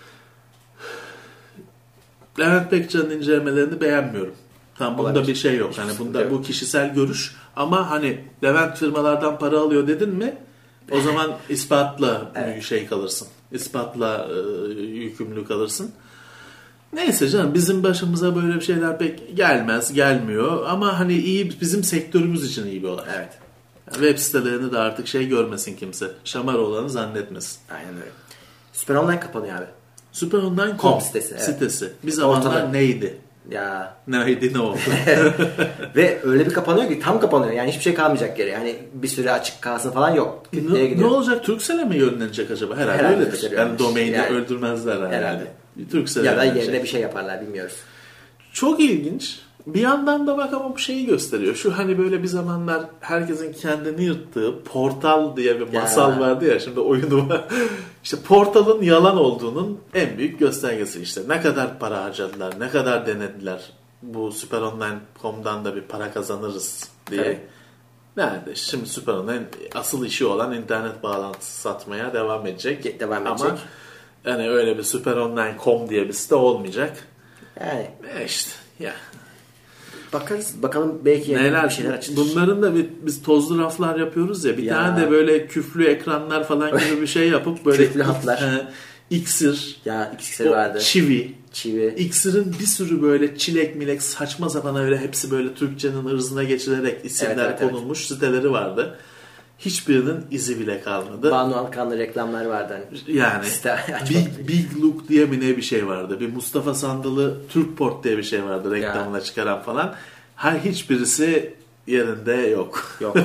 Levent Pekcan'ın incelemelerini beğenmiyorum. Tamam bunda olabilir. Bir şey yok. Hani bunda evet. Bu kişisel görüş ama hani Levent firmalardan para alıyor dedin mi o zaman ispatla evet. şey kalırsın. İspatla e, yükümlü kalırsın. Neyse canım bizim başımıza böyle bir şeyler pek gelmez, gelmiyor ama hani iyi bizim sektörümüz için iyi bir olay. Evet. Yani web sitelerini de artık şey görmesin kimse. Şamar olanı zannetmesin. Aynen öyle. Süper Online kapanıyor abi. Süper Online nokta com sitesi. Evet. Sitesi. Bir zamanlar ortada. Neydi? Ya. Neydi ne oldu? Ve öyle bir kapanıyor ki tam kapanıyor. Yani hiçbir şey kalmayacak geri. Yani bir süre açık kalsın falan yok. Ne, ne olacak? Turkcell'e mi yönlenecek acaba? Herhalde, herhalde öyledir. Yani domaini yani, öldürmezler herhalde. herhalde. Turkcell'e ya da yerine bir şey yaparlar bilmiyoruz. Çok ilginç. Bir yandan da bak ama bu şeyi gösteriyor. Şu hani böyle bir zamanlar herkesin kendini yırttığı Portal diye bir masal ya. Vardı ya. Şimdi oyunu var. İşte Portal'ın yalan olduğunun en büyük göstergesi işte. Ne kadar para harcadılar, ne kadar denediler. Bu süperonline nokta com'dan da bir para kazanırız diye. Evet. Nerede? Şimdi Süperonline asıl işi olan internet bağlantısı satmaya devam edecek. Devam edecek. Ama yani öyle bir süperonline nokta com diye bir site olmayacak. Yani. E işte ya. Bakarız. Bakalım belki neler bir şeyler açılır. Bunların da bir, biz tozlu raflar yapıyoruz ya. Bir ya. Tane de böyle küflü ekranlar falan gibi bir şey yapıp böyle küflü hatlar. E, iksir. Ya iksir vardı. Çivi. Çivi. İksir'in bir sürü böyle çilek milek saçma sapan öyle hepsi böyle Türkçenin ırzına geçirerek isimler evet, evet, konulmuş evet. siteleri vardı. Hiçbirinin izi bile kalmadı. Banu Alkanlı reklamlar vardı. Yani Big, Big Look diye mi ne bir şey vardı. Bir Mustafa Sandalı Türkport diye bir şey vardı reklamla çıkaran falan. Her hiçbirisi yerinde yok. Yok.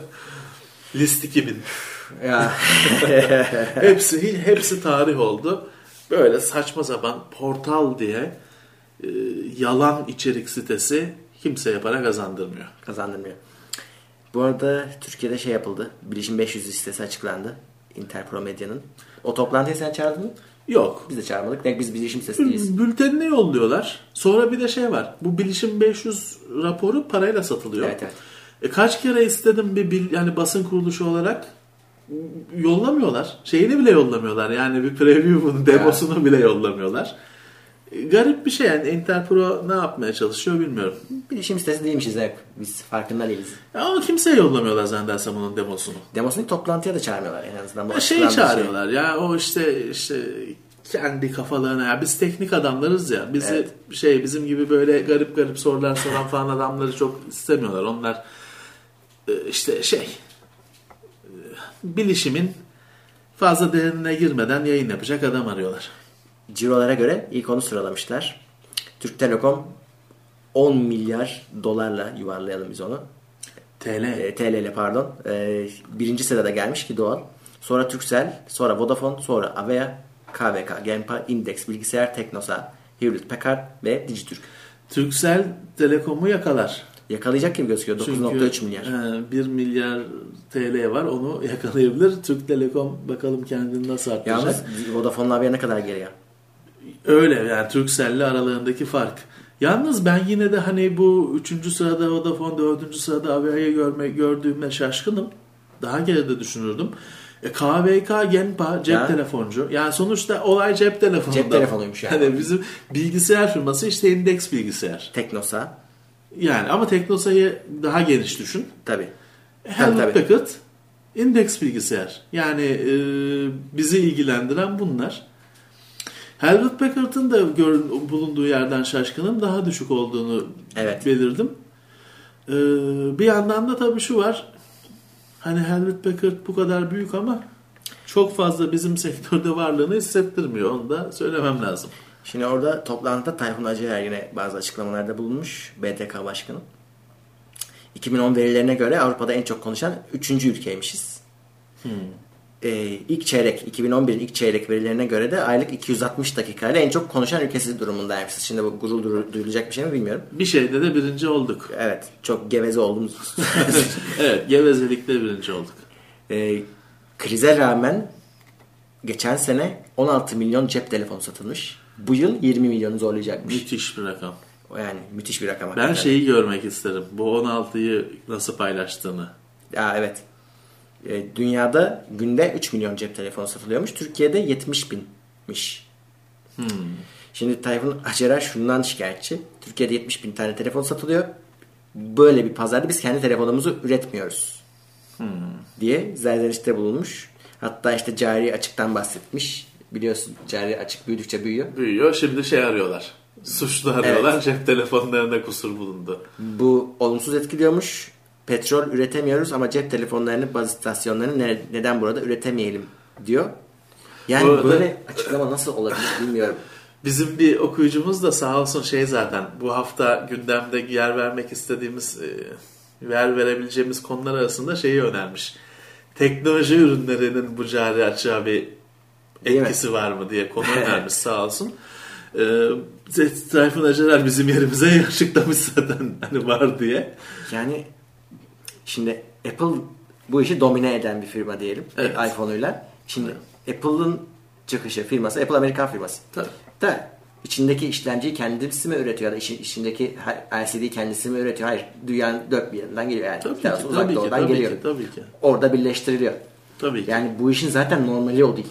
List iki bin. Ya. hepsi hepsi tarih oldu. Böyle saçma sapan Portal diye e, yalan içerik sitesi kimseye para kazandırmıyor. Kazandırmıyor. Bu arada Türkiye'de şey yapıldı. Bilişim beş yüz listesi açıklandı. Interpro Medya'nın. O toplantıya sen çağırdın mı? Yok. Biz de çağırmadık. Ne biz bilişim sitesi değiliz. Bültenine yolluyorlar. Sonra bir de şey var. Bu Bilişim beş yüz raporu parayla satılıyor. Evet evet. E kaç kere istedim bir bil, yani basın kuruluşu olarak yollamıyorlar. Şeyini bile yollamıyorlar. Yani bir preview'un demosunu ya. Bile yollamıyorlar. Garip bir şey yani. Interpro ne yapmaya çalışıyor bilmiyorum. Bilişim sitesi değilmişiz hep. Biz farkında değiliz. Ama kimseye yollamıyorlar zannedersem onun demosunu. Demosunu toplantıya da çağırmıyorlar en azından. Bu şeyi çağırıyorlar şey. Ya o işte işte kendi kafalarına ya biz teknik adamlarız ya. Bizi evet. şey bizim gibi böyle garip garip sorular soran falan adamları çok istemiyorlar. Onlar işte şey bilişimin fazla derinine girmeden yayın yapacak adam arıyorlar. Cirolara göre ilk onu sıralamışlar. Türk Telekom on milyar dolarla yuvarlayalım biz onu. T L. E, T L ile pardon. E, birinci sırada gelmiş ki doğal. Sonra Turkcell, sonra Vodafone, sonra Avea, K V K, Genpa, Index Bilgisayar, Teknosa, Hewlett Packard ve Dijitürk. Turkcell Telekom'u yakalar. Yakalayacak gibi gözüküyor. dokuz nokta üç milyar. E, bir milyar T L var. Onu yakalayabilir. Türk Telekom bakalım kendini nasıl arttıracak. Yalnız Vodafone'la Avea ne kadar geri ya? Öyle yani Turkcell'le aralarındaki fark. Yalnız ben yine de hani bu üçüncü sırada Vodafone, dördüncü sırada Avea'yı görme, gördüğüme şaşkınım. Daha geride düşünürdüm. E, K V K, Genpa, cep ya. Telefoncu. Yani sonuçta olay cep telefonu. Cep telefonuymuş yani. Yani bizim bilgisayar firması işte Index Bilgisayar. Teknosa. Yani ama Teknosa'yı daha geniş düşün. Tabii. Hewlett Packard, Index Bilgisayar. Yani e, bizi ilgilendiren bunlar. Hewlett Packard'ın da gör, bulunduğu yerden şaşkınım. Daha düşük olduğunu evet. belirdim. Ee, bir yandan da tabii şu var. hani Hewlett Packard bu kadar büyük ama çok fazla bizim sektörde varlığını hissettirmiyor. Onu da söylemem lazım. Şimdi orada toplantıda Tayfun Acerer yine bazı açıklamalarda bulunmuş. B T K Başkanı. iki bin on verilerine göre Avrupa'da en çok konuşan üçüncü ülkeymişiz. Hmm. Ee, ilk çeyrek, iki bin on birin ilk çeyrek verilerine göre de aylık iki yüz altmış dakikayla en çok konuşan ülkesi durumundaymışız. Şimdi bu gurur duyulacak bir şey mi bilmiyorum. Bir şeyde de birinci olduk. Evet. Çok geveze olduğumuz. Evet. Gevezelikte birinci olduk. Ee, krize rağmen geçen sene on altı milyon cep telefonu satılmış. Bu yıl yirmi milyonu zorlayacakmış. Müthiş bir rakam. Yani müthiş bir rakam. Ben şeyi görmek isterim. Bu on altıyı nasıl paylaştığını. Ya evet. E, dünyada günde üç milyon cep telefonu satılıyormuş. Türkiye'de yetmiş binmiş. Hmm. Şimdi Tayfun Acerer şundan şikayetçi. Türkiye'de yetmiş bin tane telefon satılıyor. Böyle bir pazarda biz kendi telefonumuzu üretmiyoruz. Hmm. diye zerzenişte bulunmuş. Hatta işte cari açıktan bahsetmiş. Biliyorsun cari açık büyüdükçe büyüyor. Büyüyor. Şimdi şey arıyorlar. Suçlu arıyorlar. Evet. Cep telefonlarında kusur bulundu. Bu olumsuz etkiliyormuş. Petrol üretemiyoruz ama cep telefonlarını, baz istasyonlarını ne, neden burada üretemeyelim diyor. Yani arada, böyle açıklama nasıl olabilir bilmiyorum. Bizim bir okuyucumuz da sağ olsun şey zaten bu hafta gündemde yer vermek istediğimiz, yer verebileceğimiz konular arasında şeyi önermiş. Teknoloji ürünlerinin bu cari açığa bir etkisi Değil var mı diye konu önermiş sağ olsun. Ee, Tayfun Acerer bizim yerimize açıklamış zaten hani var diye. Yani şimdi Apple bu işi domine eden bir firma diyelim. Evet. iPhone'uyla. Şimdi evet. Apple'ın çıkışı firması, Apple Amerikan firması. Tabii. Da içindeki işlemciyi kendisi mi üretiyor ya da içindeki L C D'yi kendisi mi üretiyor? Hayır. Dünyanın dört bir yanından geliyor yani. Tabii ki, uzak tabii doğudan ki, geliyor. Tabii ki, tabii ki. Orada birleştiriliyor. Tabii ki. Yani bu işin zaten normali o değil.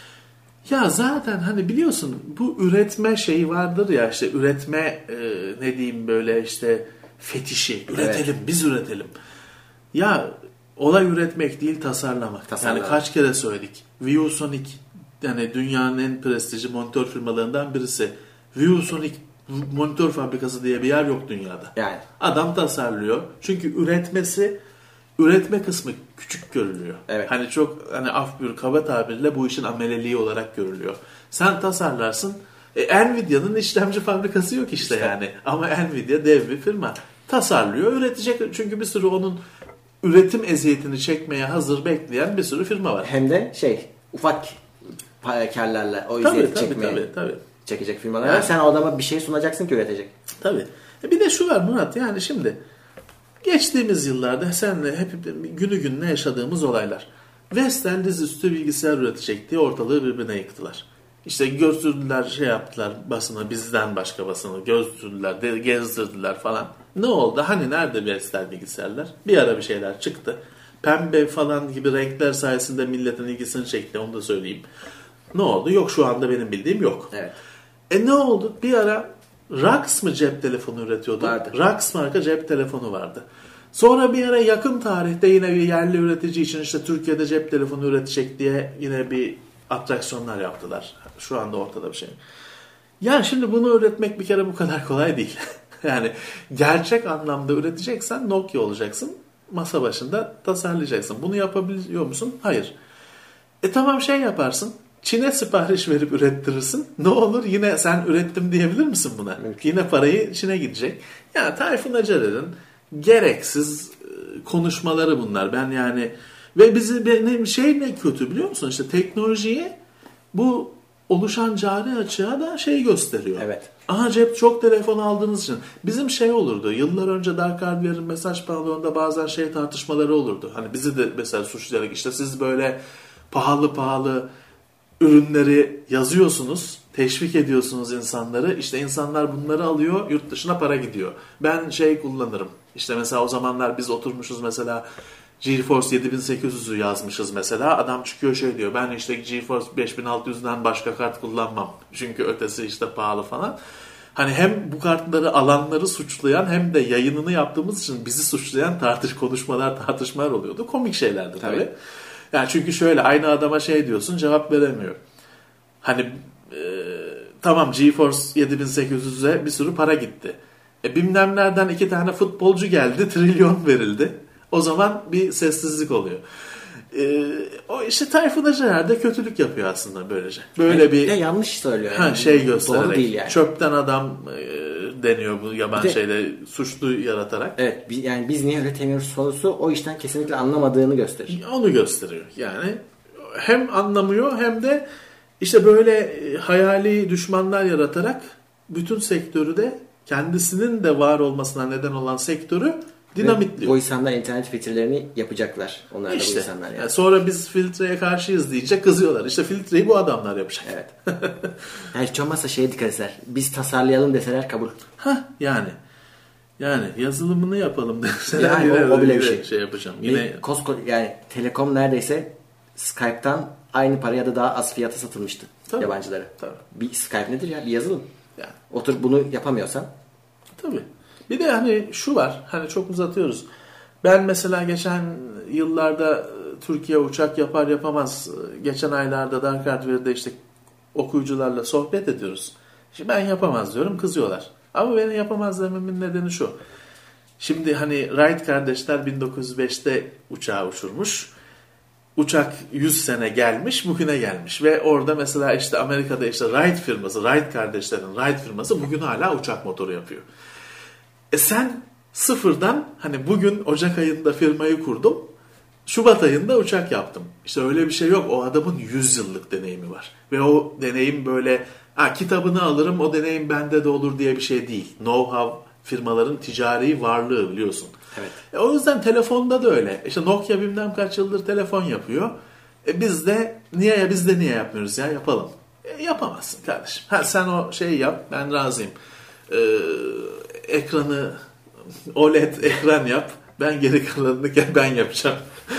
Ya zaten hani biliyorsun bu üretme şeyi vardır ya işte üretme e, ne diyeyim böyle işte fetişi. Üretelim evet. biz üretelim. Ya olay üretmek değil tasarlamak. tasarlamak. Yani kaç kere söyledik. ViewSonic yani dünyanın en prestijli monitör firmalarından birisi. ViewSonic monitör fabrikası diye bir yer yok dünyada. Yani. Adam tasarlıyor. Çünkü üretmesi üretme kısmı küçük görülüyor. Evet. Hani çok hani af bir kaba tabirle bu işin ameleliği olarak görülüyor. Sen tasarlarsın. E, Nvidia'nın işlemci fabrikası yok işte, işte yani. Ama Nvidia dev bir firma. Tasarlıyor, üretecek. Çünkü bir sürü onun üretim eziyetini çekmeye hazır bekleyen bir sürü firma var. Hem de şey ufak karlarla o eziyeti tabii, çekmeye tabii, tabii. çekecek firmalar. Yani. Sen o adama bir şey sunacaksın ki üretecek. Tabii. E, bir de şu var Murat yani şimdi geçtiğimiz yıllarda senle hep günü gününe yaşadığımız olaylar. Vestel dizüstü bilgisayar üretecek diye ortalığı birbirine yıktılar. İşte götürdüler şey yaptılar basına bizden başka basını götürdüler de, gezdirdiler falan. Ne oldu? Hani nerede Vestel bilgisayarlar? Bir ara bir şeyler çıktı. Pembe falan gibi renkler sayesinde milletin ilgisini çekti onu da söyleyeyim. Ne oldu? Yok şu anda benim bildiğim yok. Evet. E ne oldu? Bir ara Rax mı cep telefonu üretiyordu? Vardı. Rax marka cep telefonu vardı. Sonra bir ara yakın tarihte yine bir yerli üretici için işte Türkiye'de cep telefonu üretecek diye yine bir atraksiyonlar yaptılar. Şu anda ortada bir şey. Yani şimdi bunu üretmek bir kere bu kadar kolay değil. Yani gerçek anlamda üreteceksen Nokia olacaksın. Masa başında tasarlayacaksın. Bunu yapabiliyor musun? Hayır. E tamam şey yaparsın. Çin'e sipariş verip ürettirirsin. Ne olur yine sen ürettim diyebilir misin buna? Mümkün. Yine parayı Çin'e gidecek. Ya Tayfun Acerer'in gereksiz konuşmaları bunlar. Ben yani ve bizi benim şey ne kötü biliyor musun? İşte teknolojiyi bu oluşan cari açığa da şey gösteriyor. Evet. Aha cep çok telefon aldığınız için. Bizim şey olurdu. Yıllar önce Dark Harvey'in mesaj pavyonunda bazen şey tartışmaları olurdu. Hani bizi de mesela suçlayarak işte siz böyle pahalı pahalı ürünleri yazıyorsunuz, teşvik ediyorsunuz insanları. İşte insanlar bunları alıyor, yurt dışına para gidiyor. Ben şey kullanırım. İşte mesela o zamanlar biz oturmuşuz mesela GeForce yedi bin sekiz yüz'ü yazmışız mesela. Adam çıkıyor şey diyor. Ben işte GeForce beş bin altı yüz'den başka kart kullanmam. Çünkü ötesi işte pahalı falan. Hani hem bu kartları alanları suçlayan hem de yayınını yaptığımız için bizi suçlayan tartış konuşmalar, tartışmalar oluyordu. Komik şeylerdi tabii. tabii. Yani çünkü şöyle aynı adama şey diyorsun cevap veremiyor. Hani e, tamam GeForce yedi bin sekiz yüz'e bir sürü para gitti. E bilmem nereden iki tane futbolcu geldi trilyon verildi. O zaman bir sessizlik oluyor. Ee, o işte Tayfun Acar da kötülük yapıyor aslında böylece. Böyle yani bir de yanlış söylüyor. Yani. Ha, şey göstererek. Doğru değil yani. Çöpten adam e, deniyor bu yaban de, şeyde suçlu yaratarak. Evet, yani biz niye üretemiyoruz sorusu o işten kesinlikle anlamadığını gösterir. Onu gösteriyor. Yani hem anlamıyor hem de işte böyle hayali düşmanlar yaratarak bütün sektörü de kendisinin de var olmasına neden olan sektörü dinamitliyor. Bu insanlar internet filtrelerini yapacaklar. Onlar da işte, bu insanlar yani. yani. Sonra biz filtreye karşıyız diyince kızıyorlar. İşte filtreyi bu adamlar yapacak. Evet. Yani hiç olmazsa şeye dikkat etseler. Biz tasarlayalım deseler kabul. Hah yani. Yani yazılımını yapalım deseler. Yani yine, o, o bile yine bir şey. şey yapacağım. Yine Kosko, yani Telekom neredeyse Skype'tan aynı paraya da daha az fiyata satılmıştı tabii, yabancılara. Tabii. Bir Skype nedir ya? Bir yazılım. Yani. Otur bunu yapamıyorsan. Tabii. Bir de hani şu var. Hani çok uzatıyoruz. Ben mesela geçen yıllarda Türkiye uçak yapar yapamaz. Geçen aylarda Dark Hardware'de işte okuyucularla sohbet ediyoruz. Şimdi ben yapamaz diyorum, kızıyorlar. Ama benim yapamaz dememin nedeni şu. Şimdi hani Wright kardeşler bin dokuz yüz beşte uçağı uçurmuş. Uçak yüz sene gelmiş, bugüne gelmiş. Ve orada mesela işte Amerika'da işte Wright firması, Wright kardeşlerin Wright firması bugün hala uçak motoru yapıyor. E sen sıfırdan hani bugün Ocak ayında firmayı kurdum. Şubat ayında uçak yaptım. İşte öyle bir şey yok. O adamın yüz yıllık deneyimi var. Ve o deneyim böyle ha, kitabını alırım o deneyim bende de olur diye bir şey değil. Know-how firmaların ticari varlığı biliyorsun. Evet. E o yüzden telefonda da öyle. İşte Nokia bilmem kaç yıldır telefon yapıyor. E biz de niye ya biz de niye yapmıyoruz ya yapalım. E yapamazsın kardeşim. Ha sen o şeyi yap ben razıyım. E, ekranı O L E D ekran yap. Ben geri kalanını ben yapacağım.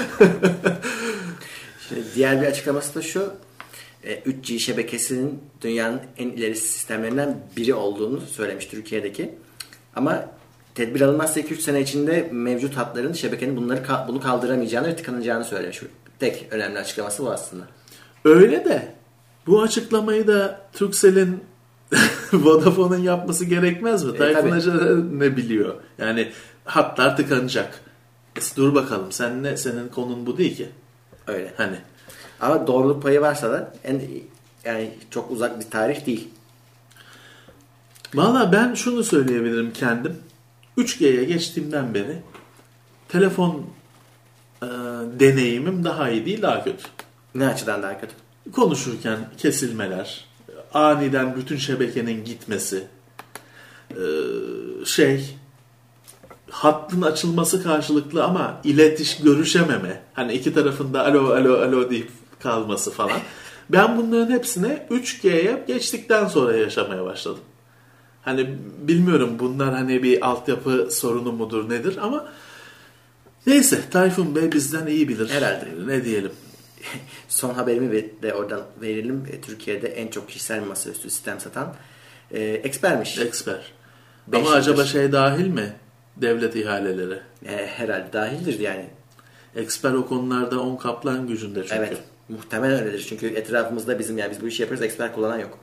Şimdi diğer bir açıklaması da şu. üç G şebekesinin dünyanın en ileri sistemlerinden biri olduğunu söylemiş Türkiye'deki. Ama tedbir alınmazsa iki üç sene içinde mevcut hatların şebekenin bunları bunu kaldıramayacağını ve tıkanacağını söylemiş. Tek önemli açıklaması bu aslında. Öyle de bu açıklamayı da Turkcell'in Vodafone'un yapması gerekmez mi? E, Tayfun Acar ne biliyor? Yani hatlar tıkanacak. E, dur bakalım sen ne senin konun bu değil ki. Öyle. Hani. Ama doğruluk payı varsa da en, yani çok uzak bir tarih değil. Valla ben şunu söyleyebilirim kendim. üç G'ye geçtiğimden beri telefon e, deneyimim daha iyi değil daha kötü. Ne açıdan daha kötü? Konuşurken kesilmeler, aniden bütün şebekenin gitmesi, e, şey hattın açılması karşılıklı ama iletiş görüşememe. Hani iki tarafında alo alo alo deyip kalması falan. Ben bunların hepsine üç G'ye geçtikten sonra yaşamaya başladım. Hani bilmiyorum bunlar hani bir altyapı sorunu mudur nedir ama neyse Tayfun Bey bizden iyi bilir. Herhalde. Ne diyelim. Son haberimi de oradan verelim. Türkiye'de en çok kişisel masaüstü sistem satan e, Exper'miş. Exper. Ama acaba şey dahil mi? Devlet ihaleleri. E, herhalde dahildir yani. Exper o konularda on kaplan gücünde çünkü. Evet. Muhtemelen öyledir. Çünkü etrafımızda bizim yani biz bu işi yapıyoruz. Exper kullanan yok.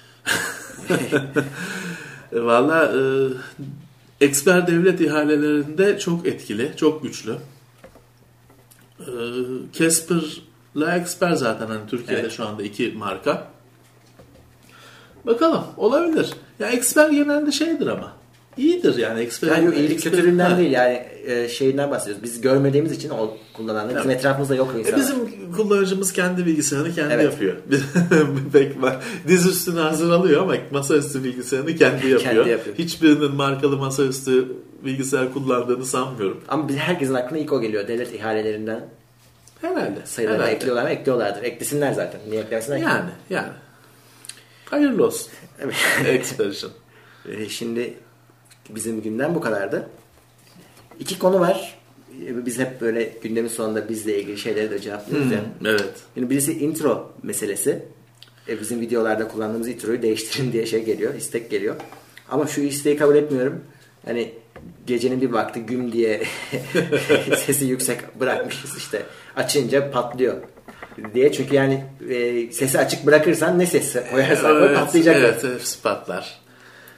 Valla e, Exper devlet ihalelerinde çok etkili. Çok güçlü. E, Casper'la Exper zaten hani Türkiye'de evet. Şu anda iki marka. Bakalım olabilir. Ya Exper genelde şeydir ama. İyidir yani. Exper, yani yok, iyilik Exper, kötülüğünden ha. değil yani e, şeyinden bahsediyoruz. Biz görmediğimiz için o kullananlar. Bizim etrafımızda yok o insanlar. E bizim kullanıcımız kendi bilgisayarını kendi evet. yapıyor. Pek var. Diz üstüne hazır alıyor ama masaüstü bilgisayarını kendi yapıyor. kendi yapıyor. Hiçbirinin markalı masaüstü bilgisayar kullandığını sanmıyorum. Ama herkesin aklına ilk o geliyor. Devlet ihalelerinden herhalde. Sayılarına ekliyorlar mı? Ekliyorlardır. Eklesinler zaten. Niye eklesinler? Yani. Yani. Hayırlı olsun. Evet. Expedition. Şimdi bizim gündem bu kadardı. İki konu var. Biz hep böyle gündemin sonunda bizle ilgili şeyleri de cevaplıyoruz hmm, ya. Evet. Yani birisi intro meselesi. Bizim videolarda kullandığımız introyu değiştirin diye şey geliyor. İstek geliyor. Ama şu isteği kabul etmiyorum. Hani gecenin bir vakti güm diye sesi yüksek bırakmışız işte. Açınca patlıyor diye. Çünkü yani e, sesi açık bırakırsan ne sesi koyarsan evet, patlayacak. Evet, hepsi patlar.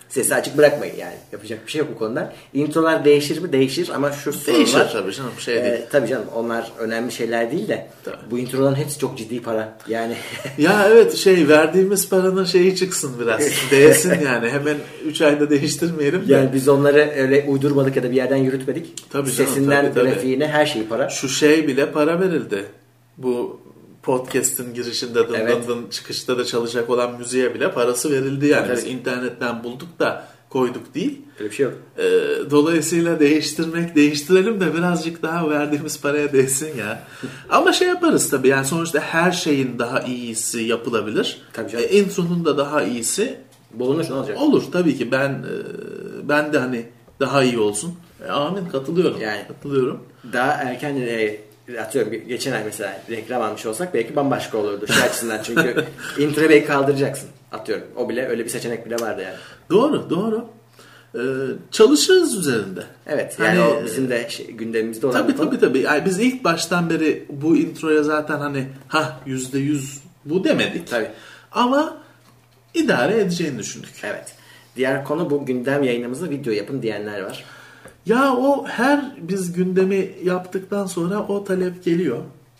Sesi açık bırakmayın yani. Yapacak bir şey yok bu konuda. Introlar değişir mi? Değişir ama şu sorun Değişir var. tabii canım. Şey değil. Ee, tabii canım onlar önemli şeyler değil de tabii. Bu introların hepsi çok ciddi para. Yani ya evet şey verdiğimiz paranın şeyi çıksın biraz. Değsin yani. Hemen üç ayda değiştirmeyelim de. Yani biz onları öyle uydurmadık ya da bir yerden yürütmedik. Tabii canım, sesinden tabii, grafiğine tabii. Her şeyi para. Şu şey bile para verildi. Bu podcast'in girişinde dın evet. dın dın çıkışta da çalışacak olan müziğe bile parası verildi yani. Tabii. Biz internetten bulduk da koyduk değil. Öyle bir şey yok. Ee, dolayısıyla değiştirmek, değiştirelim de birazcık daha verdiğimiz paraya değsin ya. Ama şey yaparız tabii yani sonuçta her şeyin daha iyisi yapılabilir. Tabii canım. E, intro'nun da daha iyisi bulunur ne olacak? Olur tabii ki ben e, ben de hani daha iyi olsun. E, amin katılıyorum. Yani katılıyorum. Daha erken e, atıyorum geçen ay mesela reklam almış olsak belki bambaşka olurdu şey açısından çünkü introyu belki kaldıracaksın atıyorum o bile öyle bir seçenek bile vardı yani. Doğru doğru ee, çalışırız üzerinde. Evet yani hani, o bizim de şey, gündemimizde olan tabii tabii tabii yani biz ilk baştan beri bu introya zaten hani ha yüzde yüz bu demedik tabii. Ama idare edeceğini düşündük. Evet diğer konu bu gündem yayınımızı video yapın diyenler var. Ya o her biz gündemi yaptıktan sonra o talep geliyor.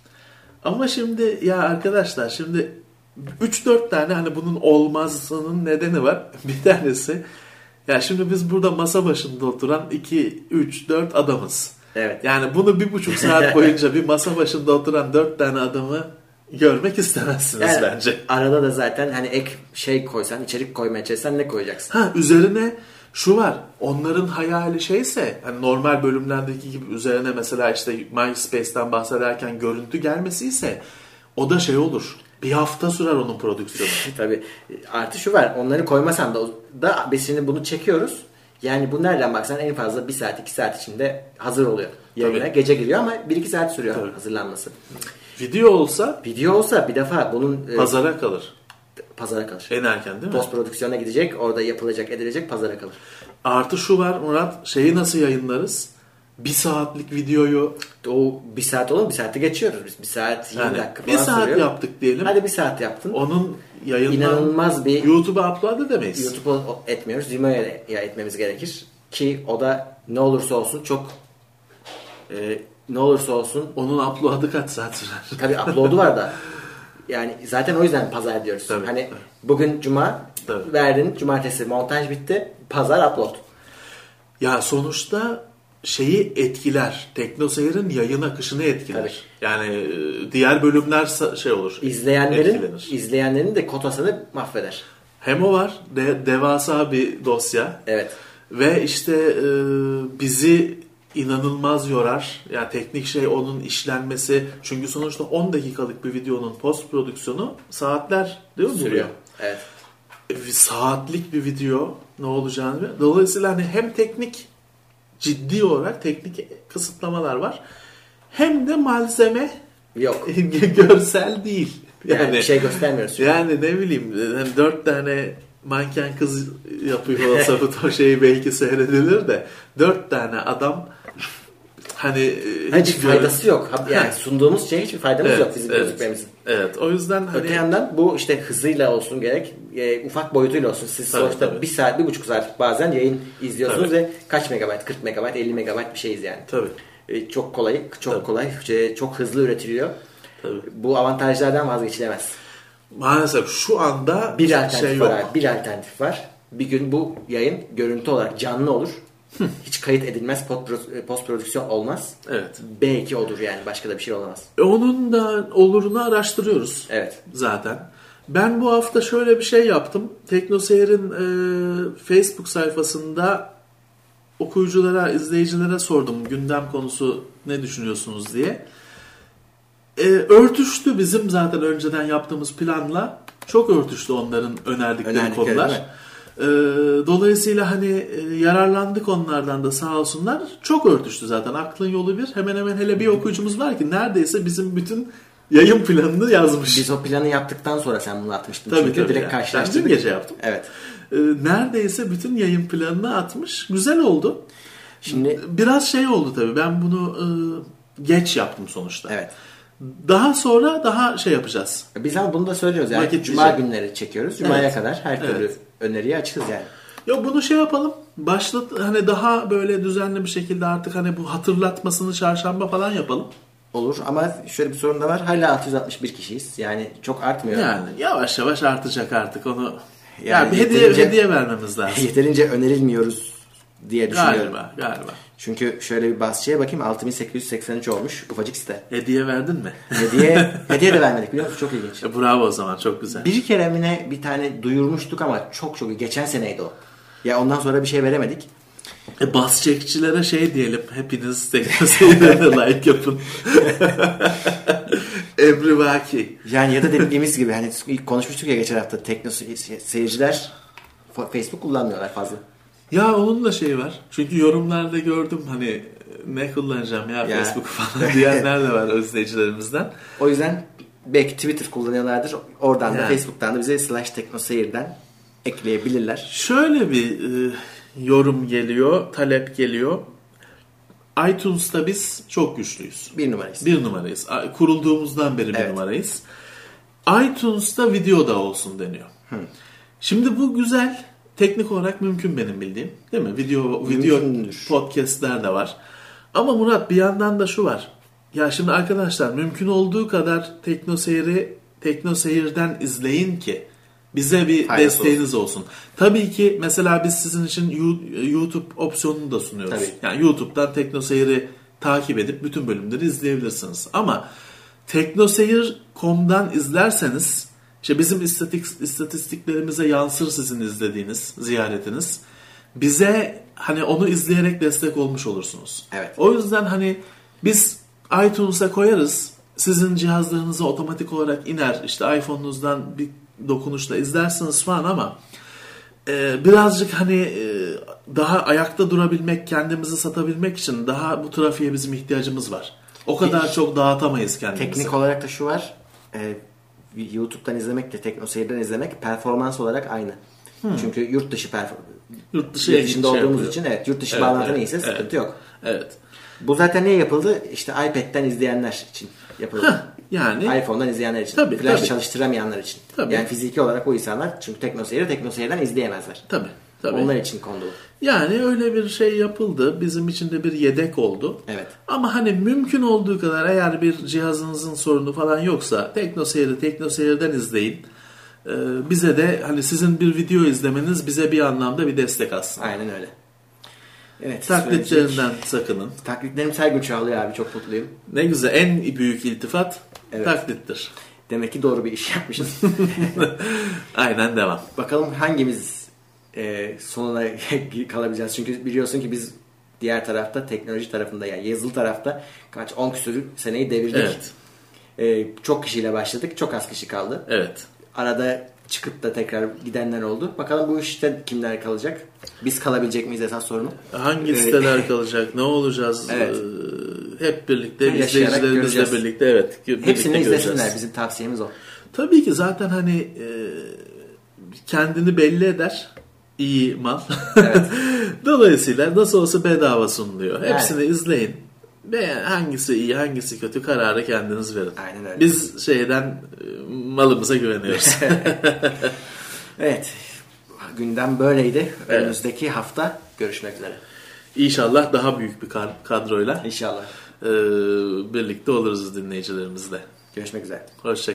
Ama şimdi ya arkadaşlar şimdi üç dört tane hani bunun olmazının nedeni var. Bir tanesi ya şimdi biz burada masa başında oturan iki, üç, dört adamız. Evet. Yani bunu bir buçuk saat boyunca bir masa başında oturan dört tane adamı görmek istemezsiniz yani, bence. Arada da zaten hani ek şey koysan, içerik koymaya çalışsan ne koyacaksın? Ha üzerine şu var, onların hayali şeyse hani normal bölümlerdeki gibi üzerine mesela işte MySpace'ten bahsederken görüntü gelmesiyse o da şey olur. Bir hafta sürer onun prodüksiyonu. Tabii. Artı şu var, onları koymasan da, da biz şimdi bunu çekiyoruz. Yani bu nereden baksan en fazla bir saat iki saat içinde hazır oluyor. Yayına gece giriyor ama bir iki saat sürüyor tabii. Hazırlanması. Video olsa? Video olsa bir defa bunun... Pazara e, kalır. Pazara kalır. En erken değil mi? Post prodüksiyona gidecek, orada yapılacak, edilecek, pazara kalır. Artı şu var Murat, şeyi nasıl yayınlarız? Bir saatlik videoyu... O bir saat olur mu? Bir saati geçiyoruz biz. Bir saat yirmi yani dakika falan bir saat sürüyor. yaptık diyelim. Hadi bir saat yaptın. Onun yayınlan... İnanılmaz bir... YouTube'a upload edemeyiz. YouTube'a etmiyoruz. Vimeo etmemiz gerekir. Ki o da ne olursa olsun çok... E, ne olursa olsun... Onun upload'ı kaç saat sürer? Tabii upload'u var da. Yani zaten o yüzden pazar diyoruz. Tabii, hani tabii. Bugün cuma tabii. verdin, cumartesi montaj bitti, pazar upload. Ya sonuçta şeyi etkiler. Teknoseyir'in yayın akışını etkiler. Tabii. Yani diğer bölümler şey olur. İzleyenlerin etkilenir. izleyenlerin de kotasını mahveder. Hem o var, de, devasa bir dosya. Evet. Ve işte e, bizi inanılmaz yorar. Yani teknik şey onun işlenmesi. Çünkü sonuçta on dakikalık bir videonun post prodüksiyonu saatler değil mi? Sürüyor. Evet. E, saatlik bir video ne olacağını biliyor. Dolayısıyla hani hem teknik ciddi olarak teknik kısıtlamalar var. Hem de malzeme yok. Görsel değil. Yani, yani bir şey göstermiyoruz. Yani ne bileyim yani dört tane manken kız yapıyor olsa bu şeyi belki seyredilir de dört tane adam hani hiç faydası gör... yok. Yani sunduğumuz şey hiçbir faydamız evet, yok bizim evet, gözükmemizin. Evet. O yüzden hani... öte yandan bu işte hızıyla olsun gerek, e, ufak boyutuyla olsun. Siz tabii, sonuçta tabii. bir saat, bir buçuk saat bazen yayın izliyorsunuz tabii. ve kaç megabayt, kırk megabayt, elli megabayt bir şeyiz yani. Tabii. E, çok kolay, çok tabii. kolay, çok hızlı üretiliyor. Tabii. Bu avantajlardan vazgeçilemez. Maalesef şu anda bir alternatif şey var. yok. Bir alternatif var. Bir gün bu yayın görüntü olarak canlı olur. Hiç kayıt edilmez, post prodüksiyon olmaz. Evet. Belki odur yani. Başka da bir şey olamaz. Onun da olurunu araştırıyoruz. Evet. Zaten. Ben bu hafta şöyle bir şey yaptım. Teknoseyir'in e, Facebook sayfasında okuyuculara, izleyicilere sordum. Gündem konusu ne düşünüyorsunuz diye. E, örtüştü bizim zaten önceden yaptığımız planla. Çok örtüştü onların önerdikleri Önerdikleri, konular. E, dolayısıyla hani e, yararlandık onlardan da sağ olsunlar. Çok örtüştü zaten. Aklın yolu bir. Hemen hemen hele bir okuyucumuz var ki neredeyse bizim bütün yayın planını yazmış. Biz o planı yaptıktan sonra sen bunu atmıştın. Tabii, çünkü tabii direkt yani. karşılaştırdık. Ben dün gece yaptım. Evet. E, neredeyse bütün yayın planını atmış. Güzel oldu. Şimdi biraz şey oldu tabii. Ben bunu e, geç yaptım sonuçta. Evet. Daha sonra daha şey yapacağız. Biz ama bunu da söylüyoruz yani. Vakit Cuma diyecek. günleri çekiyoruz. Cuma'ya evet. kadar her türlü evet. öneriye açığız yani. Ya bunu şey yapalım. Başlat hani daha böyle düzenli bir şekilde artık hani bu hatırlatmasını çarşamba falan yapalım. Olur ama şöyle bir sorun da var. Hala altı yüz altmış bir kişiyiz. Yani çok artmıyor. Yani yavaş yavaş artacak artık onu. Yani, yani bir hediye hediye vermemiz lazım. Yeterince önerilmiyoruz diye düşünüyorum. Galiba, galiba. Çünkü şöyle bir basçıya bakayım altı bin sekiz yüz seksen üç olmuş ufacık site. Hediye verdin mi? Hediye hediye de vermedik biliyor musun? Çok ilginç. E, bravo o zaman çok güzel. Bir kere mi ne bir tane duyurmuştuk ama çok çok geçen seneydi o. Ya ondan sonra bir şey veremedik. E, bas çekçilere şey diyelim. Hepiniz teknoseyirlerine like yapın. Emrivaki. Yani ya da dediğimiz gibi hani ilk konuşmuştuk ya geçen hafta tekno seyirciler Facebook kullanmıyorlar fazla. Ya onun da şey var. Çünkü yorumlarda gördüm hani ne kullanacağım ya, ya. Facebook falan diyenler de var izleyicilerimizden. O yüzden belki Twitter kullanıyorlardır. Oradan yani. Da Facebook'tan da bize slash teknoseyirden ekleyebilirler. Şöyle bir e, yorum geliyor, talep geliyor. iTunes'ta biz çok güçlüyüz. Bir numarayız. Bir numarayız. Kurulduğumuzdan beri bir evet. numarayız. iTunes'ta video da olsun deniyor. Hı. Şimdi bu güzel. Teknik olarak mümkün benim bildiğim. Değil mi? Video, video podcastler de var. Ama Murat bir yandan da şu var. Ya şimdi arkadaşlar mümkün olduğu kadar teknoseyiri teknoseyirden izleyin ki bize bir hayır, desteğiniz olsun. olsun. Tabii ki mesela biz sizin için YouTube opsiyonunu da sunuyoruz. Tabii. Yani YouTube'dan teknoseyiri takip edip bütün bölümleri izleyebilirsiniz. Ama teknoseyir nokta com'dan izlerseniz İşte bizim istatik, istatistiklerimize yansır sizin izlediğiniz, ziyaretiniz. Bize hani onu izleyerek destek olmuş olursunuz. Evet. O yüzden hani biz iTunes'a koyarız. Sizin cihazlarınıza otomatik olarak iner. İşte iPhone'unuzdan bir dokunuşla izlersiniz falan ama e, birazcık hani e, daha ayakta durabilmek, kendimizi satabilmek için daha bu trafiğe bizim ihtiyacımız var. O kadar çok dağıtamayız kendimizi. Teknik olarak da şu var. E, YouTube'dan izlemekle teknoseyirden izlemek performans olarak aynı. Hmm. Çünkü yurt dışı performans. Yurt dışı yurt dışında şey olduğumuz yapıyor. için evet yurt dışı evet, bağlantın evet, iyiyse evet, sıkıntı yok. Evet. Bu zaten niye yapıldı? İşte iPad'den izleyenler için yapıldı. Heh, yani iPhone'dan izleyenler için. Tabii, Flash tabii. çalıştıramayanlar için. Tabii. Yani fiziki olarak o insanlar çünkü teknoseyiri teknoseyirden izleyemezler. Tabii. Tabii. Onlar için kondu. Yani öyle bir şey yapıldı. Bizim için de bir yedek oldu. Evet. Ama hani mümkün olduğu kadar eğer bir cihazınızın sorunu falan yoksa teknoseyiri teknoseyirden izleyin. Ee, bize de hani sizin bir video izlemeniz bize bir anlamda bir destek aslında. Aynen öyle. Evet. Taklitlerinden sakının. Taklitlerim her gün çoğalıyor abi. Çok mutluyum. Ne güzel. En büyük iltifat evet. taklittir. Demek ki doğru bir iş yapmışız. Aynen devam. Bakalım hangimiz e, sonuna kalabileceğiz. Çünkü biliyorsun ki biz diğer tarafta teknoloji tarafında yani yazılı tarafta kaç on küsur seneyi devirdik. Evet. E, çok kişiyle başladık. Çok az kişi kaldı. Evet. Arada çıkıp da tekrar gidenler oldu. Bakalım bu işte kimler kalacak? Biz kalabilecek miyiz esas sorunu? Hangi siteler kalacak? Ne olacağız? Evet. Ee, hep birlikte izleyicilerimizle birlikte evet. Hepsini izlesinler. Bizim tavsiyemiz o. Tabii ki zaten hani e, kendini belli eder. İyi mal. Evet. Dolayısıyla nasıl olsa bedava sunuluyor. Hepsini yani. izleyin. Ve hangisi iyi, hangisi kötü kararı kendiniz verin. Aynen öyle. Biz şeyden malımıza güveniyoruz. Evet. Gündem böyleydi. Evet. Önümüzdeki hafta görüşmek üzere. İnşallah daha büyük bir kadroyla. İnşallah. E, birlikte oluruz dinleyicilerimizle. Görüşmek üzere. Hoşçakalın.